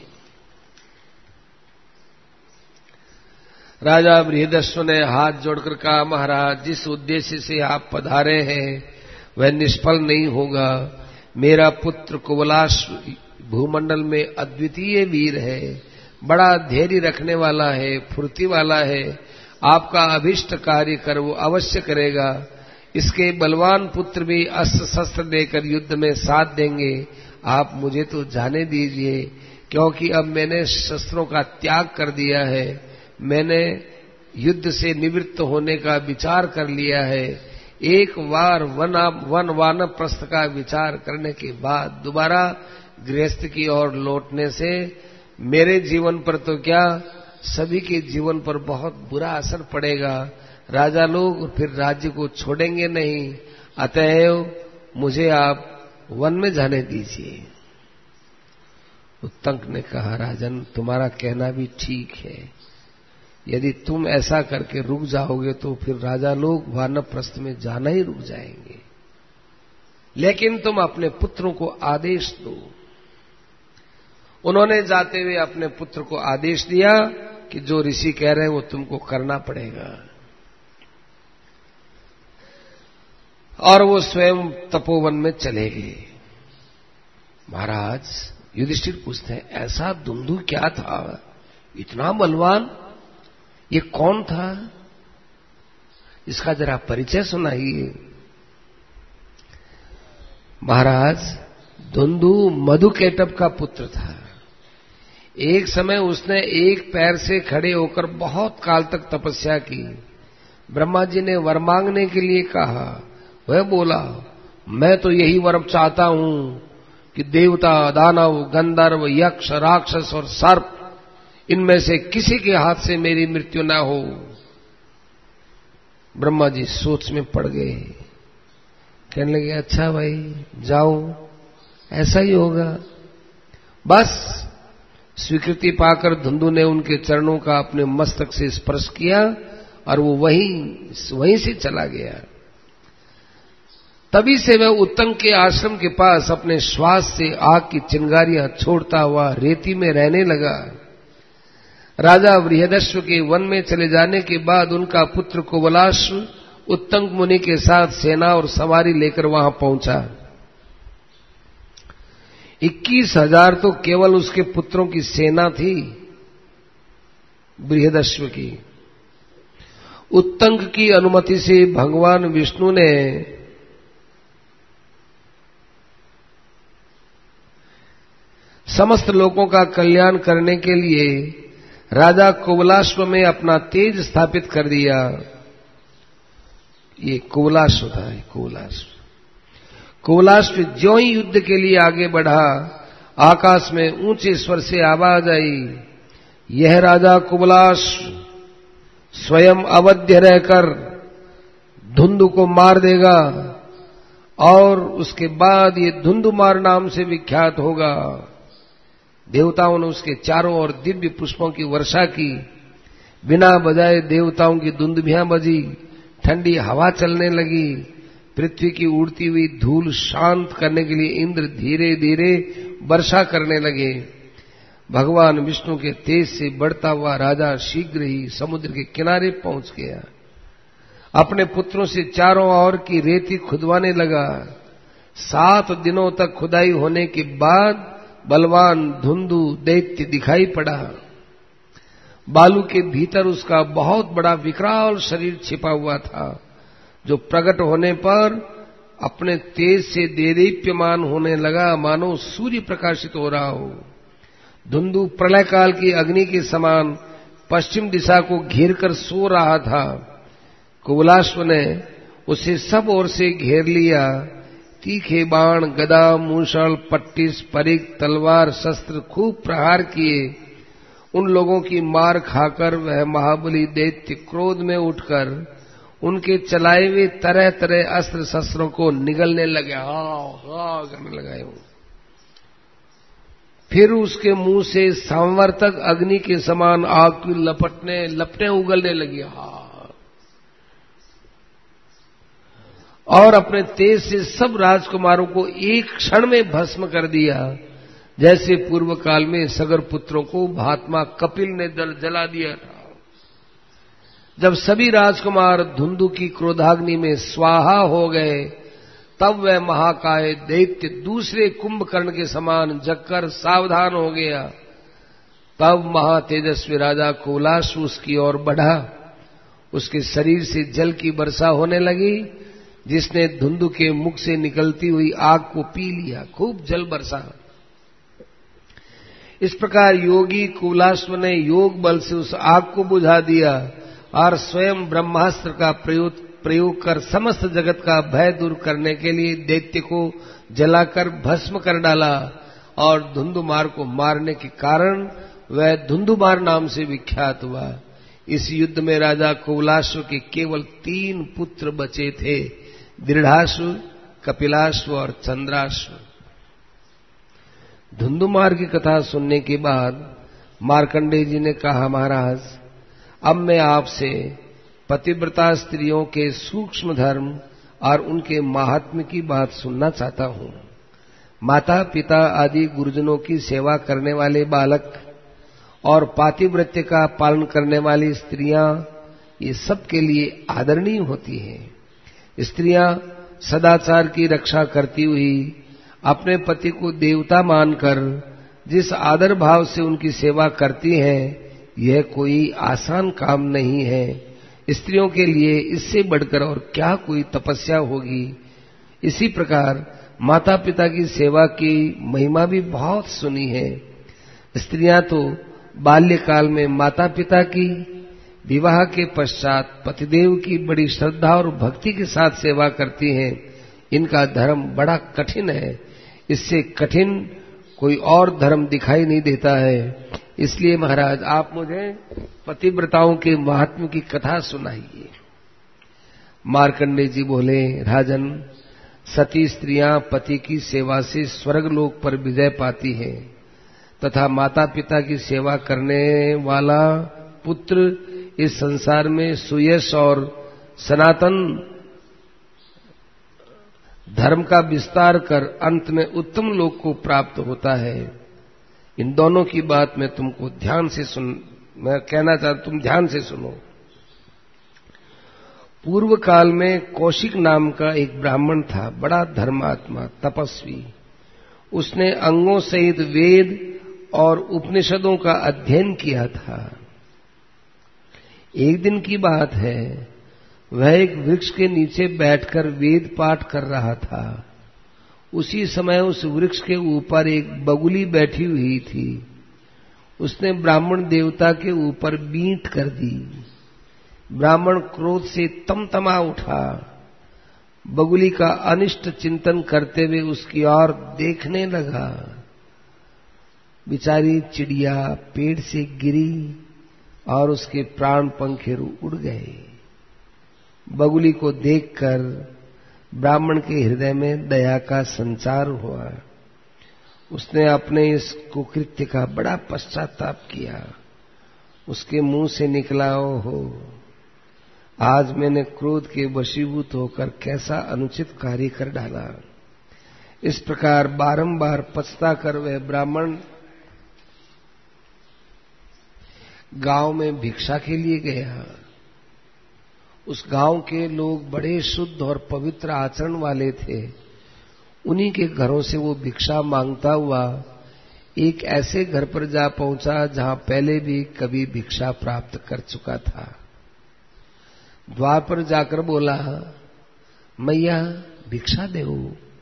राजा बृहदस्व ने हाथ जोड़कर कहा, महाराज, जिस उद्देश्य से आप पधारे हैं वह निष्फल नहीं होगा। मेरा पुत्र कुवलाश्व भूमंडल में अद्वितीय वीर है, बड़ा धैर्य रखने वाला है, फुर्ती वाला है। आपका अभिष्ट कार्य कर वो अवश्य करेगा। इसके बलवान पुत्र भी अस्त्र शस्त्र देकर युद्ध में साथ देंगे। आप मुझे तो जाने दीजिए, क्योंकि अब मैंने शस्त्रों का त्याग कर दिया है, मैंने युद्ध से निवृत्त होने का विचार कर लिया है। एक बार वानप्रस्थ का विचार करने के बाद दोबारा गृहस्थ की ओर लौटने से मेरे जीवन पर तो क्या, सभी के जीवन पर बहुत बुरा असर पड़ेगा। राजा लोग फिर राज्य को छोड़ेंगे नहीं, अतएव मुझे आप वन में जाने दीजिए। उत्तंक ने कहा, राजन तुम्हारा कहना भी ठीक है, यदि तुम ऐसा करके रुक जाओगे तो फिर राजा लोग वानप्रस्थ में जाना ही रुक जाएंगे, लेकिन तुम अपने पुत्रों को आदेश दो। उन्होंने जाते हुए अपने पुत्र को आदेश दिया कि जो ऋषि कह रहे हैं वो तुमको करना पड़ेगा, और वो स्वयं तपोवन में चले गए। महाराज युधिष्ठिर पूछते हैं, ऐसा धुंधु क्या था, इतना बलवान, ये कौन था, इसका जरा परिचय सुनाइए। महाराज धुंधु मधुकेटभ का पुत्र था। एक समय उसने एक पैर से खड़े होकर बहुत काल तक तपस्या की। ब्रह्मा जी ने वर मांगने के लिए कहा, वह बोला, मैं तो यही वर चाहता हूं कि देवता, दानव, गंधर्व, यक्ष, राक्षस और सर्प, इनमें से किसी के हाथ से मेरी मृत्यु ना हो। ब्रह्मा जी सोच में पड़ गए, कहने लगे, अच्छा भाई जाओ, ऐसा ही होगा। बस स्वीकृति पाकर धुंधु ने उनके चरणों का अपने मस्तक से स्पर्श किया और वो वहीं से चला गया। तभी से वह उत्तंक के आश्रम के पास अपने श्वास से आग की चिंगारियां छोड़ता हुआ रेती में रहने लगा। राजा बृहदश्व के वन में चले जाने के बाद उनका पुत्र कुवलाश्व उत्तंक मुनि के साथ सेना और सवारी लेकर वहां पहुंचा। 21,000 तो केवल उसके पुत्रों की सेना थी बृहदश्व की। उत्तंक की अनुमति से भगवान विष्णु ने समस्त लोगों का कल्याण करने के लिए राजा कुवलाश्व में अपना तेज स्थापित कर दिया। ये कुवलाश्व था, कुवलाश्व ज्यों ही युद्ध के लिए आगे बढ़ा, आकाश में ऊंचे स्वर से आवाज आई, यह राजा कुवलाश्व स्वयं अवध्य रहकर धुंधु को मार देगा और उसके बाद ये धुंधुमार नाम से विख्यात होगा। देवताओं ने उसके चारों ओर दिव्य पुष्पों की वर्षा की। बिना बजाए देवताओं की दुंदुभियां बजी, ठंडी हवा चलने लगी। पृथ्वी की उड़ती हुई धूल शांत करने के लिए इंद्र धीरे धीरे वर्षा करने लगे। भगवान विष्णु के तेज से बढ़ता हुआ राजा शीघ्र ही समुद्र के किनारे पहुंच गया। अपने पुत्रों से चारों ओर की रेती खुदवाने लगा। 7 दिनों तक खुदाई होने के बाद बलवान धुंधु दैत्य दिखाई पड़ा। बालू के भीतर उसका बहुत बड़ा विकराल शरीर छिपा हुआ था, जो प्रकट होने पर अपने तेज से देदीप्यमान होने लगा, मानो सूर्य प्रकाशित हो रहा हो। धुंधु प्रलय काल की अग्नि के समान पश्चिम दिशा को घेर कर सो रहा था। कुवलाश्व ने उसे सब ओर से घेर लिया। तीखे बाण, गदा, मूषल, पट्टिस, परिघ, तलवार, शस्त्र खूब प्रहार किए। उन लोगों की मार खाकर वह महाबली दैत्य क्रोध में उठकर उनके चलाए हुए तरह तरह अस्त्र शस्त्रों को निगलने लगे, हा करने लगा। फिर उसके मुंह से संवर्तक अग्नि के समान आग की लपटें उगलने लगी, और अपने तेज से सब राजकुमारों को एक क्षण में भस्म कर दिया, जैसे पूर्व काल में सगर पुत्रों को महात्मा कपिल ने जला दिया था। जब सभी राजकुमार धुंधु की क्रोधाग्नि में स्वाहा हो गए, तब वह महाकाय दैत्य दूसरे कुंभकर्ण के समान जगकर सावधान हो गया। तब महातेजस्वी राजा कुवलाश्व उसकी ओर बढ़ा। उसके शरीर से जल की वर्षा होने लगी। जिसने धुंधु के मुख से निकलती हुई आग को पी लिया, खूब जल बरसा। इस प्रकार योगी कुलाश्व ने योग बल से उस आग को बुझा दिया और स्वयं ब्रह्मास्त्र का प्रयोग कर समस्त जगत का भय दूर करने के लिए दैत्य को जलाकर भस्म कर डाला और धुंधुमार को मारने के कारण वह धुंधुमार नाम से विख्यात हुआ। इस युद्ध में राजा कुलाश्व के केवल 3 पुत्र बचे थे, दृढ़ाश्व, कपिलाश्व और चंद्राश्व। धुंधुमार की कथा सुनने के बाद मार्कंडेय जी ने कहा, महाराज अब मैं आपसे पतिव्रता स्त्रियों के सूक्ष्म धर्म और उनके महात्म्य की बात सुनना चाहता हूं। माता पिता आदि गुरुजनों की सेवा करने वाले बालक और पातिव्रत्य का पालन करने वाली स्त्रियां, ये सब के लिए आदरणीय होती हैं। स्त्रियां सदाचार की रक्षा करती हुई अपने पति को देवता मानकर जिस आदर भाव से उनकी सेवा करती हैं, यह कोई आसान काम नहीं है। स्त्रियों के लिए इससे बढ़कर और क्या कोई तपस्या होगी। इसी प्रकार माता पिता की सेवा की महिमा भी बहुत सुनी है। स्त्रियां तो बाल्यकाल में माता पिता की, विवाह के पश्चात पतिदेव की बड़ी श्रद्धा और भक्ति के साथ सेवा करती हैं। इनका धर्म बड़ा कठिन है, इससे कठिन कोई और धर्म दिखाई नहीं देता है। इसलिए महाराज आप मुझे पतिव्रताओं के महात्म्य की कथा सुनाइए। मार्कंडेय जी बोले, राजन, सती स्त्रियां पति की सेवा से स्वर्गलोक पर विजय पाती हैं तथा माता पिता की सेवा करने वाला पुत्र इस संसार में सुयश और सनातन धर्म का विस्तार कर अंत में उत्तम लोक को प्राप्त होता है। इन दोनों की बात मैं तुमको ध्यान से मैं कहना चाहता, तुम ध्यान से सुनो। पूर्व काल में कौशिक नाम का एक ब्राह्मण था, बड़ा धर्मात्मा, तपस्वी। उसने अंगों सहित वेद और उपनिषदों का अध्ययन किया था। एक दिन की बात है, वह एक वृक्ष के नीचे बैठकर वेद पाठ कर रहा था। उसी समय उस वृक्ष के ऊपर एक बगुली बैठी हुई थी। उसने ब्राह्मण देवता के ऊपर बींट कर दी। ब्राह्मण क्रोध से तमतमा उठा। बगुली का अनिष्ट चिंतन करते हुए उसकी ओर देखने लगा। बेचारी चिड़िया पेड़ से गिरी और उसके प्राण पंखेरु उड़ गए। बगुली को देखकर ब्राह्मण के हृदय में दया का संचार हुआ। उसने अपने इस कुकृत्य का बड़ा पश्चाताप किया। उसके मुंह से निकला, ओहो, आज मैंने क्रोध के वशीभूत होकर कैसा अनुचित कार्य कर डाला। इस प्रकार बारंबार पछता कर वह ब्राह्मण गांव में भिक्षा के लिए गया। उस गांव के लोग बड़े शुद्ध और पवित्र आचरण वाले थे। उन्हीं के घरों से वो भिक्षा मांगता हुआ एक ऐसे घर पर जा पहुंचा जहां पहले भी कभी भिक्षा प्राप्त कर चुका था। द्वार पर जाकर बोला, मैया भिक्षा देओ।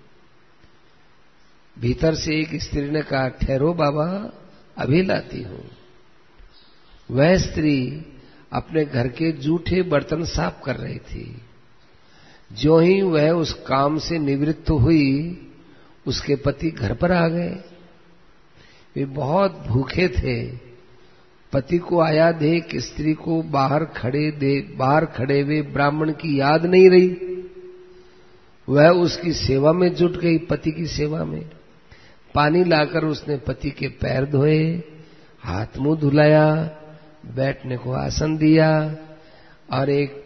भीतर से एक स्त्री ने कहा, ठहरो बाबा, अभी लाती हूं। वह स्त्री अपने घर के जूठे बर्तन साफ कर रही थी। ज्यों ही वह उस काम से निवृत्त हुई, उसके पति घर पर आ गए। वे बहुत भूखे थे। पति को आया देख स्त्री को बाहर खड़े हुए ब्राह्मण की याद नहीं रही। वह उसकी सेवा में जुट गई, पति की सेवा में। पानी लाकर उसने पति के पैर धोए, हाथ मुंह धुलाया, बैठने को आसन दिया और एक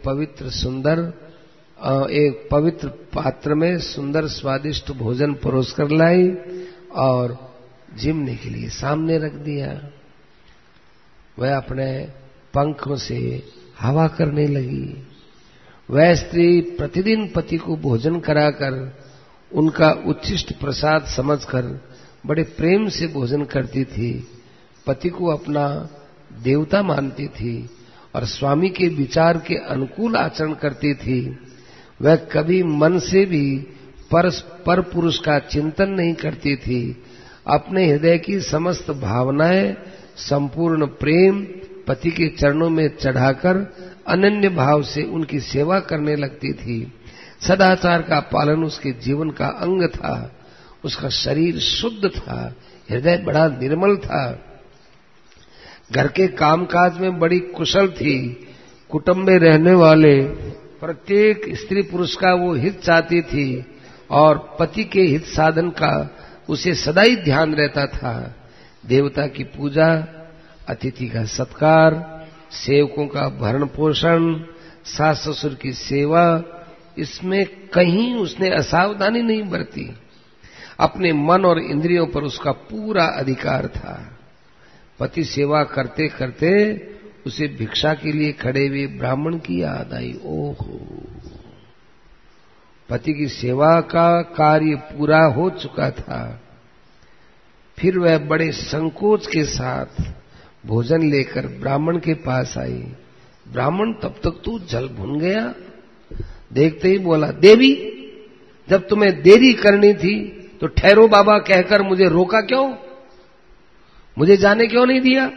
पवित्र पात्र में सुंदर स्वादिष्ट भोजन परोसकर लाई और जिमने के लिए सामने रख दिया। वह अपने पंखों से हवा करने लगी। वह स्त्री प्रतिदिन पति को भोजन कराकर उनका उच्छिष्ट प्रसाद समझकर बड़े प्रेम से भोजन करती थी। पति को अपना देवता मानती थी और स्वामी के विचार के अनुकूल आचरण करती थी। वह कभी मन से भी पर पुरुष का चिंतन नहीं करती थी। अपने हृदय की समस्त भावनाएं संपूर्ण प्रेम पति के चरणों में चढ़ाकर अनन्य भाव से उनकी सेवा करने लगती थी। सदाचार का पालन उसके जीवन का अंग था। उसका शरीर शुद्ध था, हृदय बड़ा निर्मल था, घर के कामकाज में बड़ी कुशल थी। कुटुंब में रहने वाले प्रत्येक स्त्री पुरुष का वो हित चाहती थी और पति के हित साधन का उसे सदा ही ध्यान रहता था। देवता की पूजा, अतिथि का सत्कार, सेवकों का भरण पोषण, सास ससुर की सेवा, इसमें कहीं उसने असावधानी नहीं बरती। अपने मन और इंद्रियों पर उसका पूरा अधिकार था। पति सेवा करते करते उसे भिक्षा के लिए खड़े हुए ब्राह्मण की याद आई। ओहो, पति की सेवा का कार्य पूरा हो चुका था। फिर वह बड़े संकोच के साथ भोजन लेकर ब्राह्मण के पास आई। ब्राह्मण तब तक तो जल भुन गया, देखते ही बोला, देवी, जब तुम्हें देरी करनी थी तो ठहरो बाबा कहकर मुझे रोका क्यों? मुझे जाने क्यों नहीं दिया?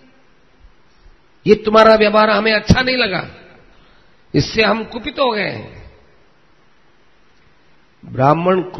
ये तुम्हारा व्यवहार हमें अच्छा नहीं लगा, इससे हम कुपित हो गए हैं। ब्राह्मण को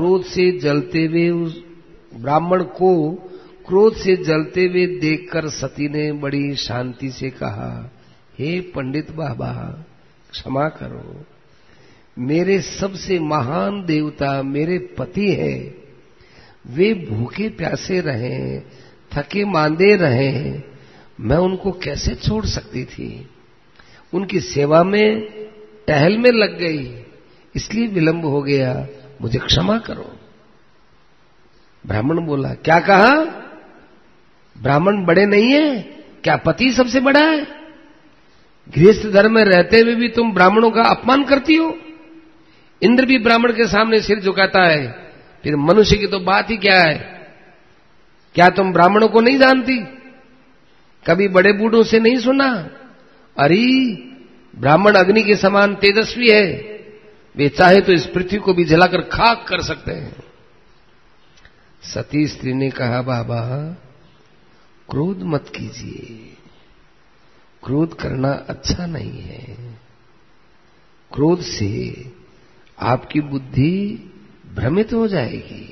क्रोध से जलते हुए देखकर सती ने बड़ी शांति से कहा, हे पंडित बाबा, क्षमा करो। मेरे सबसे महान देवता मेरे पति हैं। वे भूखे प्यासे रहे, थके मांदे रहे, मैं उनको कैसे छोड़ सकती थी? उनकी सेवा में टहल में लग गई, इसलिए विलंब हो गया, मुझे क्षमा करो। ब्राह्मण बोला, क्या कहा? ब्राह्मण बड़े नहीं है क्या? पति सबसे बड़ा है? गृहस्थ धर्म में रहते हुए भी तुम ब्राह्मणों का अपमान करती हो। इंद्र भी ब्राह्मण के सामने सिर झुकाता है, फिर मनुष्य की तो बात ही क्या है? क्या तुम ब्राह्मणों को नहीं जानती? कभी बड़े बूढ़ों से नहीं सुना? अरे ब्राह्मण अग्नि के समान तेजस्वी है, वे चाहे तो इस पृथ्वी को भी जलाकर खाक कर सकते हैं। सती स्त्री ने कहा, बाबा क्रोध मत कीजिए, क्रोध करना अच्छा नहीं है। क्रोध से आपकी बुद्धि भ्रमित हो जाएगी।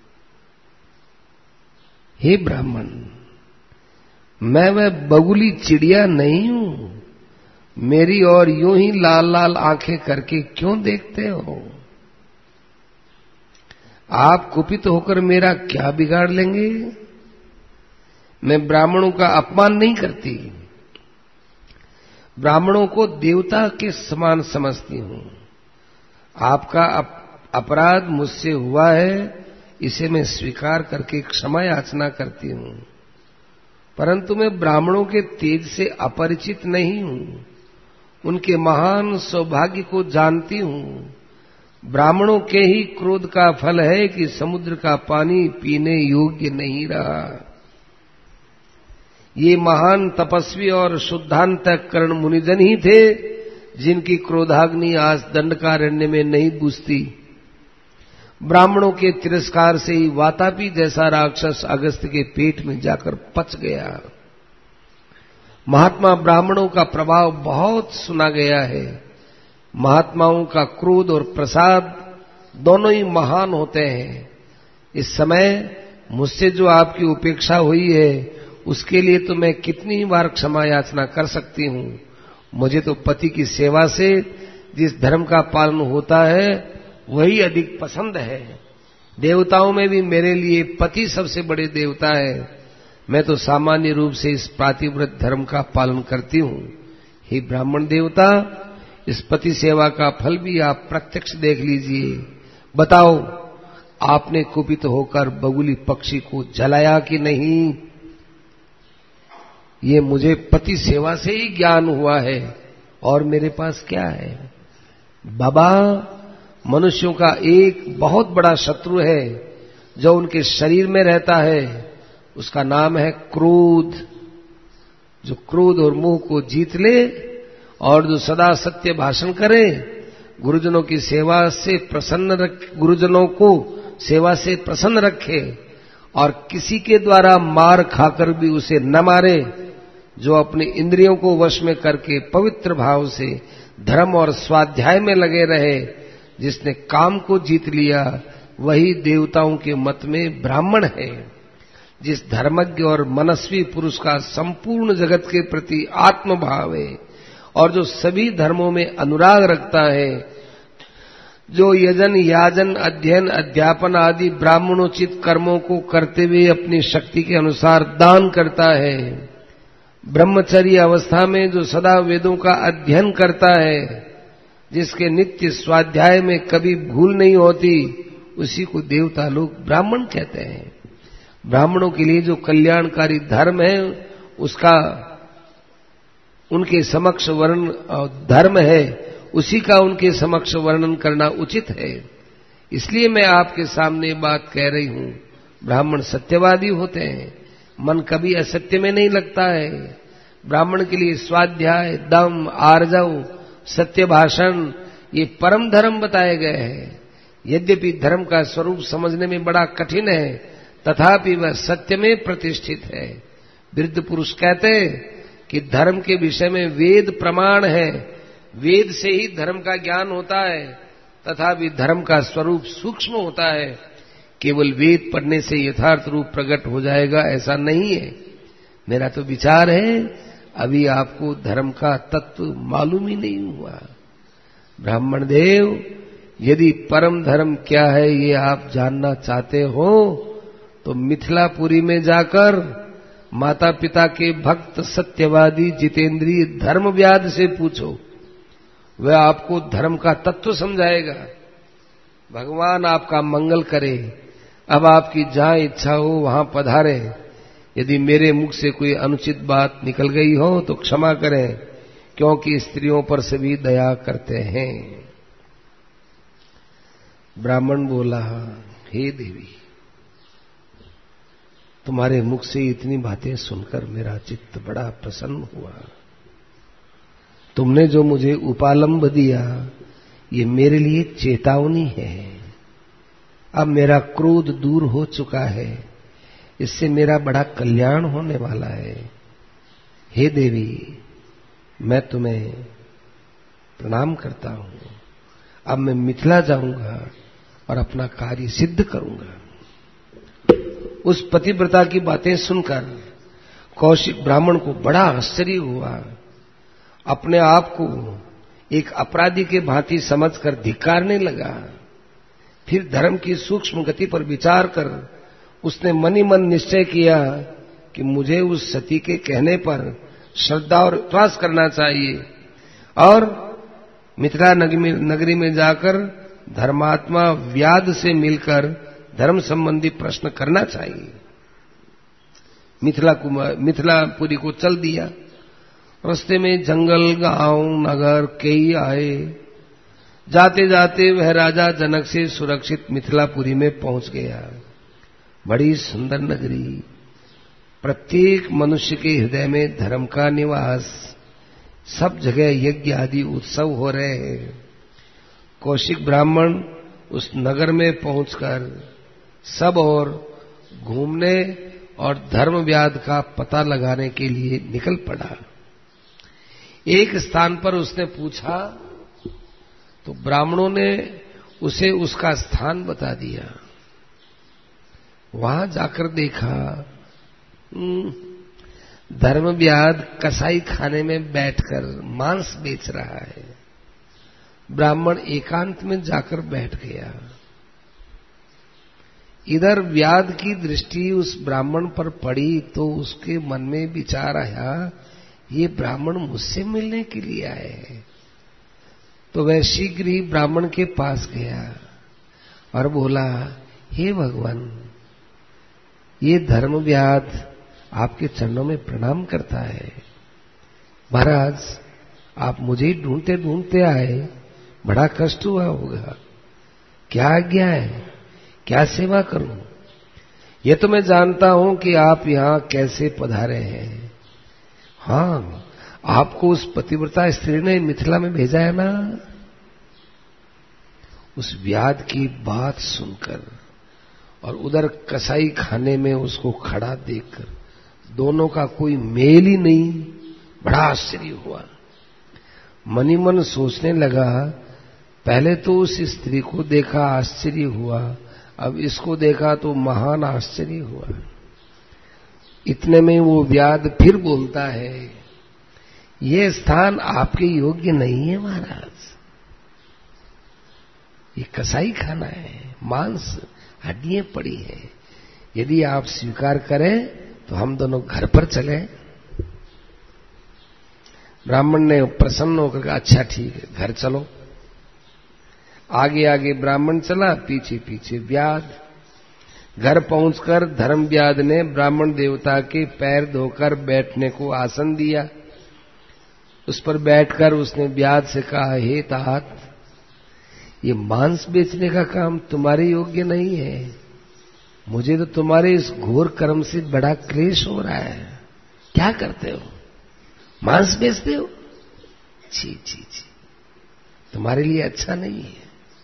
हे ब्राह्मण, मैं वह बगुली चिड़िया नहीं हूं, मेरी और यूं ही लाल लाल आंखें करके क्यों देखते हो? आप कुपित होकर मेरा क्या बिगाड़ लेंगे? मैं ब्राह्मणों का अपमान नहीं करती, ब्राह्मणों को देवता के समान समझती हूं। आपका अपराध मुझसे हुआ है, इसे मैं स्वीकार करके क्षमा याचना करती हूं, परंतु मैं ब्राह्मणों के तेज से अपरिचित नहीं हूं, उनके महान सौभाग्य को जानती हूं। ब्राह्मणों के ही क्रोध का फल है कि समुद्र का पानी पीने योग्य नहीं रहा। ये महान तपस्वी और शुद्धांतःकरण मुनिजन ही थे जिनकी क्रोधाग्नि आज दंडकारण्य में नहीं बुझती। ब्राह्मणों के तिरस्कार से ही वातापी जैसा राक्षस अगस्त्य के पेट में जाकर पच गया। महात्मा ब्राह्मणों का प्रभाव बहुत सुना गया है। महात्माओं का क्रोध और प्रसाद दोनों ही महान होते हैं। इस समय मुझसे जो आपकी उपेक्षा हुई है उसके लिए तो मैं कितनी बार क्षमा याचना कर सकती हूं। मुझे तो पति की सेवा से जिस धर्म का पालन होता है वही अधिक पसंद है। देवताओं में भी मेरे लिए पति सबसे बड़े देवता है। मैं तो सामान्य रूप से इस पातिव्रत धर्म का पालन करती हूं। हे ब्राह्मण देवता, इस पति सेवा का फल भी आप प्रत्यक्ष देख लीजिए। बताओ, आपने कुपित होकर बगुली पक्षी को जलाया कि नहीं? ये मुझे पति सेवा से ही ज्ञान हुआ है और मेरे पास क्या है? बाबा, मनुष्यों का एक बहुत बड़ा शत्रु है जो उनके शरीर में रहता है, उसका नाम है क्रोध। जो क्रोध और मोह को जीत ले और जो सदा सत्य भाषण करे गुरुजनों की सेवा से गुरुजनों को सेवा से प्रसन्न रखे और किसी के द्वारा मार खाकर भी उसे न मारे, जो अपनी इंद्रियों को वश में करके पवित्र भाव से धर्म और स्वाध्याय में लगे रहे, जिसने काम को जीत लिया वही देवताओं के मत में ब्राह्मण है। जिस धर्मज्ञ और मनस्वी पुरुष का संपूर्ण जगत के प्रति आत्मभाव है और जो सभी धर्मों में अनुराग रखता है, जो यजन याजन अध्ययन अध्यापन आदि ब्राह्मणोचित कर्मों को करते हुए अपनी शक्ति के अनुसार दान करता है, ब्रह्मचर्य अवस्था में जो सदा वेदों का अध्ययन करता है, जिसके नित्य स्वाध्याय में कभी भूल नहीं होती, उसी को देवता लोग ब्राह्मण कहते हैं। ब्राह्मणों के लिए जो कल्याणकारी धर्म है उसका उनके समक्ष वर्णन धर्म है, उसी का उनके समक्ष वर्णन करना उचित है। इसलिए मैं आपके सामने बात कह रही हूं। ब्राह्मण सत्यवादी होते हैं, मन कभी असत्य में नहीं लगता है। ब्राह्मण के लिए स्वाध्याय, दम, आर्जव, सत्य भाषण ये परम धर्म बताए गए हैं। यद्यपि धर्म का स्वरूप समझने में बड़ा कठिन है, तथापि वह सत्य में प्रतिष्ठित है। वृद्ध पुरुष कहते कि धर्म के विषय में वेद प्रमाण है, वेद से ही धर्म का ज्ञान होता है, तथापि धर्म का स्वरूप सूक्ष्म होता है। केवल वेद पढ़ने से यथार्थ रूप प्रकट हो जाएगा ऐसा नहीं है। मेरा तो विचार है अभी आपको धर्म का तत्व मालूम ही नहीं हुआ। ब्राह्मण देव, यदि परम धर्म क्या है ये आप जानना चाहते हो तो मिथिलापुरी में जाकर माता पिता के भक्त सत्यवादी जितेंद्रिय धर्मव्याध से पूछो, वह आपको धर्म का तत्व समझाएगा। भगवान आपका मंगल करे। अब आपकी जहां इच्छा हो वहां पधारे। यदि मेरे मुख से कोई अनुचित बात निकल गई हो तो क्षमा करें, क्योंकि स्त्रियों पर सभी दया करते हैं। ब्राह्मण बोला, हे देवी, तुम्हारे मुख से इतनी बातें सुनकर मेरा चित्त बड़ा प्रसन्न हुआ। तुमने जो मुझे उपालंब दिया ये मेरे लिए चेतावनी है। अब मेरा क्रोध दूर हो चुका है, इससे मेरा बड़ा कल्याण होने वाला है। हे देवी, मैं तुम्हें प्रणाम करता हूं। अब मैं मिथिला जाऊंगा और अपना कार्य सिद्ध करूंगा। उस पतिव्रता की बातें सुनकर कौशिक ब्राह्मण को बड़ा आश्चर्य हुआ। अपने आप को एक अपराधी के भांति समझकर धिक्कारने लगा। फिर धर्म की सूक्ष्म गति पर विचार कर उसने मन ही मन निश्चय किया कि मुझे उस सती के कहने पर श्रद्धा और विश्वास करना चाहिए और मिथिला नगरी में जाकर धर्मात्मा व्याध से मिलकर धर्म संबंधी प्रश्न करना चाहिए। मिथिलापुरी को चल दिया। रास्ते में जंगल, गांव, नगर कई आए। जाते जाते वह राजा जनक से सुरक्षित मिथिलापुरी में पहुंच गया। बड़ी सुंदर नगरी, प्रत्येक मनुष्य के हृदय में धर्म का निवास, सब जगह यज्ञ आदि उत्सव हो रहे हैं। कौशिक ब्राह्मण उस नगर में पहुंचकर सब और घूमने और धर्म व्याध का पता लगाने के लिए निकल पड़ा। एक स्थान पर उसने पूछा तो ब्राह्मणों ने उसे उसका स्थान बता दिया। वहां जाकर देखा धर्म व्याध कसाई खाने में बैठकर मांस बेच रहा है। ब्राह्मण एकांत में जाकर बैठ गया। इधर व्याध की दृष्टि उस ब्राह्मण पर पड़ी तो उसके मन में विचार आया, ये ब्राह्मण मुझसे मिलने के लिए आए हैं। तो वह शीघ्र ही ब्राह्मण के पास गया और बोला, हे भगवान, ये धर्म व्याध आपके चरणों में प्रणाम करता है। महाराज, आप मुझे ढूंढते ढूंढते आए, बड़ा कष्ट हुआ होगा। क्या आज्ञा है, क्या सेवा करूं? ये तो मैं जानता हूं कि आप यहां कैसे पधारे हैं। हाँ, आपको उस पतिव्रता स्त्री ने मिथिला में भेजा है ना? उस व्याध की बात सुनकर और उधर कसाई खाने में उसको खड़ा देखकर दोनों का कोई मेल ही नहीं, बड़ा आश्चर्य हुआ। मनी मन सोचने लगा, पहले तो उस स्त्री को देखा आश्चर्य हुआ, अब इसको देखा तो महान आश्चर्य हुआ। इतने में वो व्याध फिर बोलता है, ये स्थान आपके योग्य नहीं है महाराज, ये कसाई खाना है, मांस हड्डियां पड़ी हैं, यदि आप स्वीकार करें तो हम दोनों घर पर चले। ब्राह्मण ने प्रसन्न होकर कहा, अच्छा ठीक है, घर चलो। आगे आगे ब्राह्मण चला, पीछे पीछे व्याध। घर पहुंचकर धर्म व्याध ने ब्राह्मण देवता के पैर धोकर बैठने को आसन दिया। उस पर बैठकर उसने व्याध से कहा, हे तात, ये मांस बेचने का काम तुम्हारे योग्य नहीं है, मुझे तो तुम्हारे इस घोर कर्म से बड़ा क्लेश हो रहा है। क्या करते हो, मांस बेचते हो? छी छी छी, तुम्हारे लिए अच्छा नहीं है।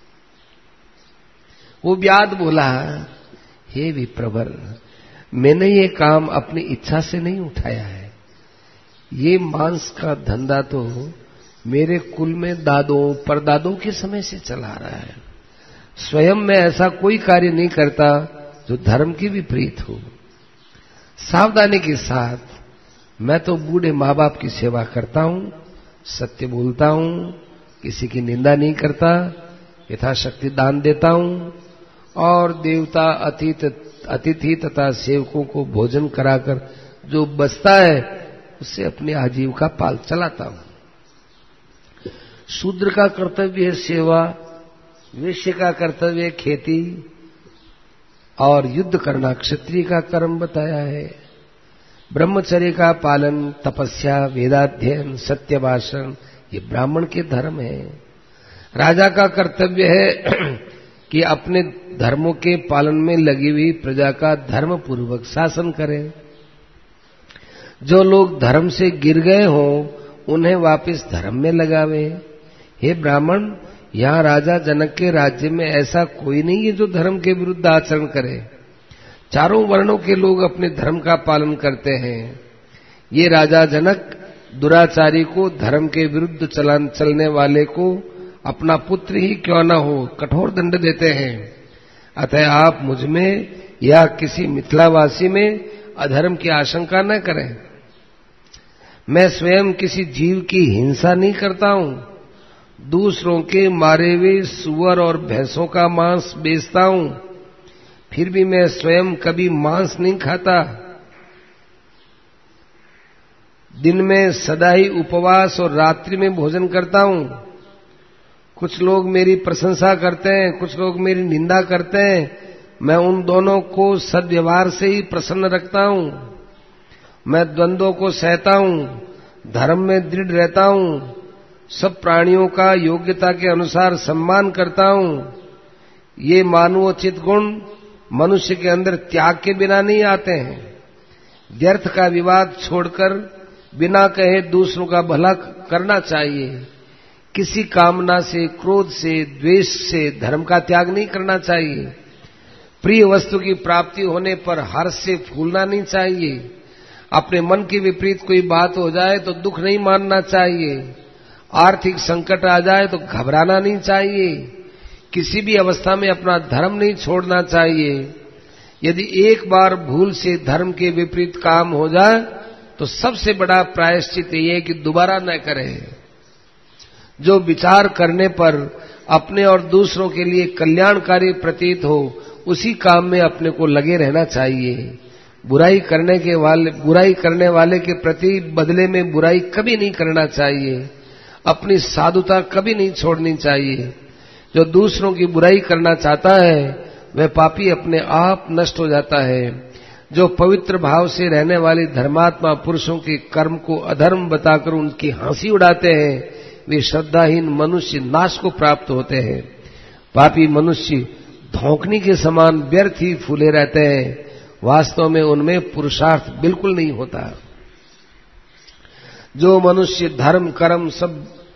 वो व्याध बोला, हे विप्रवर, मैंने ये काम अपनी इच्छा से नहीं उठाया है, ये मांस का धंधा तो मेरे कुल में दादों परदादों के समय से चला आ रहा है। स्वयं मैं ऐसा कोई कार्य नहीं करता जो धर्म के विपरीत हो। सावधानी के साथ मैं तो बूढ़े माँ बाप की सेवा करता हूं, सत्य बोलता हूं, किसी की निंदा नहीं करता, यथाशक्ति दान देता हूं और देवता अतिथि तथा सेवकों को भोजन कराकर जो बचता है उससे अपनी आजीविका पाल चलाता हूं। शूद्र का कर्तव्य है सेवा, वैश्य का कर्तव्य है खेती और युद्ध करना क्षत्रिय का कर्म बताया है। ब्रह्मचर्य का पालन, तपस्या, वेदाध्ययन, सत्य भाषण ये ब्राह्मण के धर्म है। राजा का कर्तव्य है कि अपने धर्मों के पालन में लगी हुई प्रजा का धर्म पूर्वक शासन करे। जो लोग धर्म से गिर गए हों उन्हें वापस धर्म में लगावे। हे ब्राह्मण, यहाँ राजा जनक के राज्य में ऐसा कोई नहीं है जो धर्म के विरुद्ध आचरण करे। चारों वर्णों के लोग अपने धर्म का पालन करते हैं। ये राजा जनक दुराचारी को, धर्म के विरुद्ध चलने वाले को अपना पुत्र ही क्यों न हो कठोर दंड देते हैं। अतः आप मुझ में या किसी मिथिलावासी में अधर्म की आशंका न करें। मैं स्वयं किसी जीव की हिंसा नहीं करता हूं, दूसरों के मारे हुए सुअर और भैंसों का मांस बेचता हूं, फिर भी मैं स्वयं कभी मांस नहीं खाता। दिन में सदा ही उपवास और रात्रि में भोजन करता हूं। कुछ लोग मेरी प्रशंसा करते हैं, कुछ लोग मेरी निंदा करते हैं, मैं उन दोनों को सद्व्यवहार से ही प्रसन्न रखता हूं। मैं द्वंद्वों को सहता हूं, धर्म में दृढ़ रहता हूं, सब प्राणियों का योग्यता के अनुसार सम्मान करता हूं। ये मानवोचित गुण मनुष्य के अंदर त्याग के बिना नहीं आते हैं। व्यर्थ का विवाद छोड़कर बिना कहे दूसरों का भला करना चाहिए। किसी कामना से, क्रोध से, द्वेष से धर्म का त्याग नहीं करना चाहिए। प्रिय वस्तु की प्राप्ति होने पर हर्ष से फूलना नहीं चाहिए। अपने मन के विपरीत कोई बात हो जाए तो दुख नहीं मानना चाहिए। आर्थिक संकट आ जाए तो घबराना नहीं चाहिए। किसी भी अवस्था में अपना धर्म नहीं छोड़ना चाहिए। यदि एक बार भूल से धर्म के विपरीत काम हो जाए तो सबसे बड़ा प्रायश्चित ये है कि दोबारा न करें। जो विचार करने पर अपने और दूसरों के लिए कल्याणकारी प्रतीत हो उसी काम में अपने को लगे रहना चाहिए। बुराई करने वाले के प्रति बदले में बुराई कभी नहीं करना चाहिए। अपनी साधुता कभी नहीं छोड़नी चाहिए। जो दूसरों की बुराई करना चाहता है वह पापी अपने आप नष्ट हो जाता है। जो पवित्र भाव से रहने वाले धर्मात्मा पुरुषों के कर्म को अधर्म बताकर उनकी हंसी उड़ाते हैं वे श्रद्धाहीन मनुष्य नाश को प्राप्त होते हैं। पापी मनुष्य धौंकनी के समान व्यर्थ ही फूले रहते हैं, वास्तव में उनमें पुरुषार्थ बिल्कुल नहीं होता। जो मनुष्य धर्म कर्म सब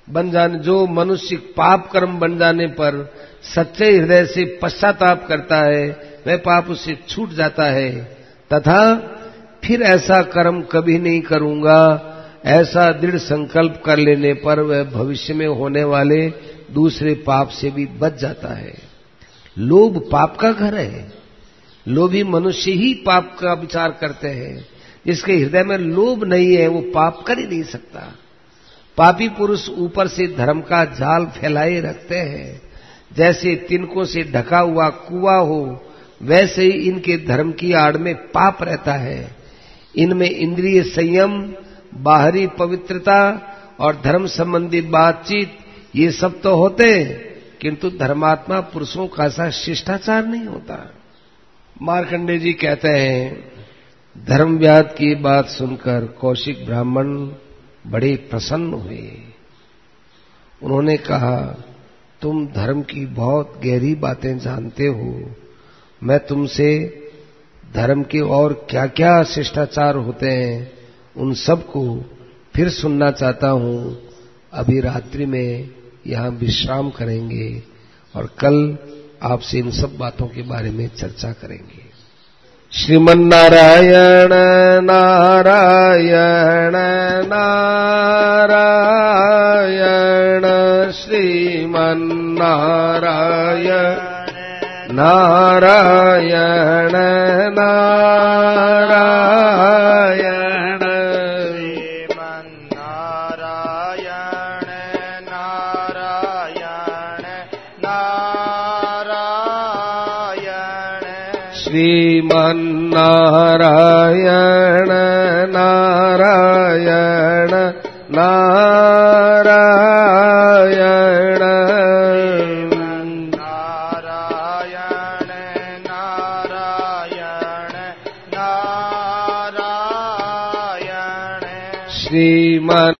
बन जाने, जो मनुष्य पाप कर्म बन जाने पर सच्चे हृदय से पश्चाताप करता है, वह पाप उससे छूट जाता है। तथा फिर ऐसा कर्म कभी नहीं करूंगा, ऐसा दृढ़ संकल्प कर लेने पर वह भविष्य में होने वाले दूसरे पाप से भी बच जाता है। लोभ पाप का घर है। लोभी मनुष्य ही पाप का विचार करते हैं। जिसके हृदय में लोभ नहीं है वो पाप कर ही नहीं सकता। पापी पुरुष ऊपर से धर्म का जाल फैलाए रखते हैं। जैसे तिनकों से ढका हुआ कुआं हो, वैसे ही इनके धर्म की आड़ में पाप रहता है। इनमें इंद्रिय संयम, बाहरी पवित्रता और धर्म संबंधी बातचीत ये सब तो होते, किंतु धर्मात्मा पुरुषों का ऐसा शिष्टाचार नहीं होता। मार्कंडेय जी कहते हैं, धर्मव्याध की बात सुनकर कौशिक ब्राह्मण बड़े प्रसन्न हुए। उन्होंने कहा, तुम धर्म की बहुत गहरी बातें जानते हो। मैं तुमसे धर्म के और क्या क्या शिष्टाचार होते हैं उन सब को फिर सुनना चाहता हूं। अभी रात्रि में यहां विश्राम करेंगे और कल आपसे इन सब बातों के बारे में चर्चा करेंगे। श्रीमन्नारायण नारायण नारायण श्रीमन्नारायण नारायण नारायण श्रीमन्नारायण नारायण नारायण श्रीमन्नारायण नारायण नारायण श्रीमन्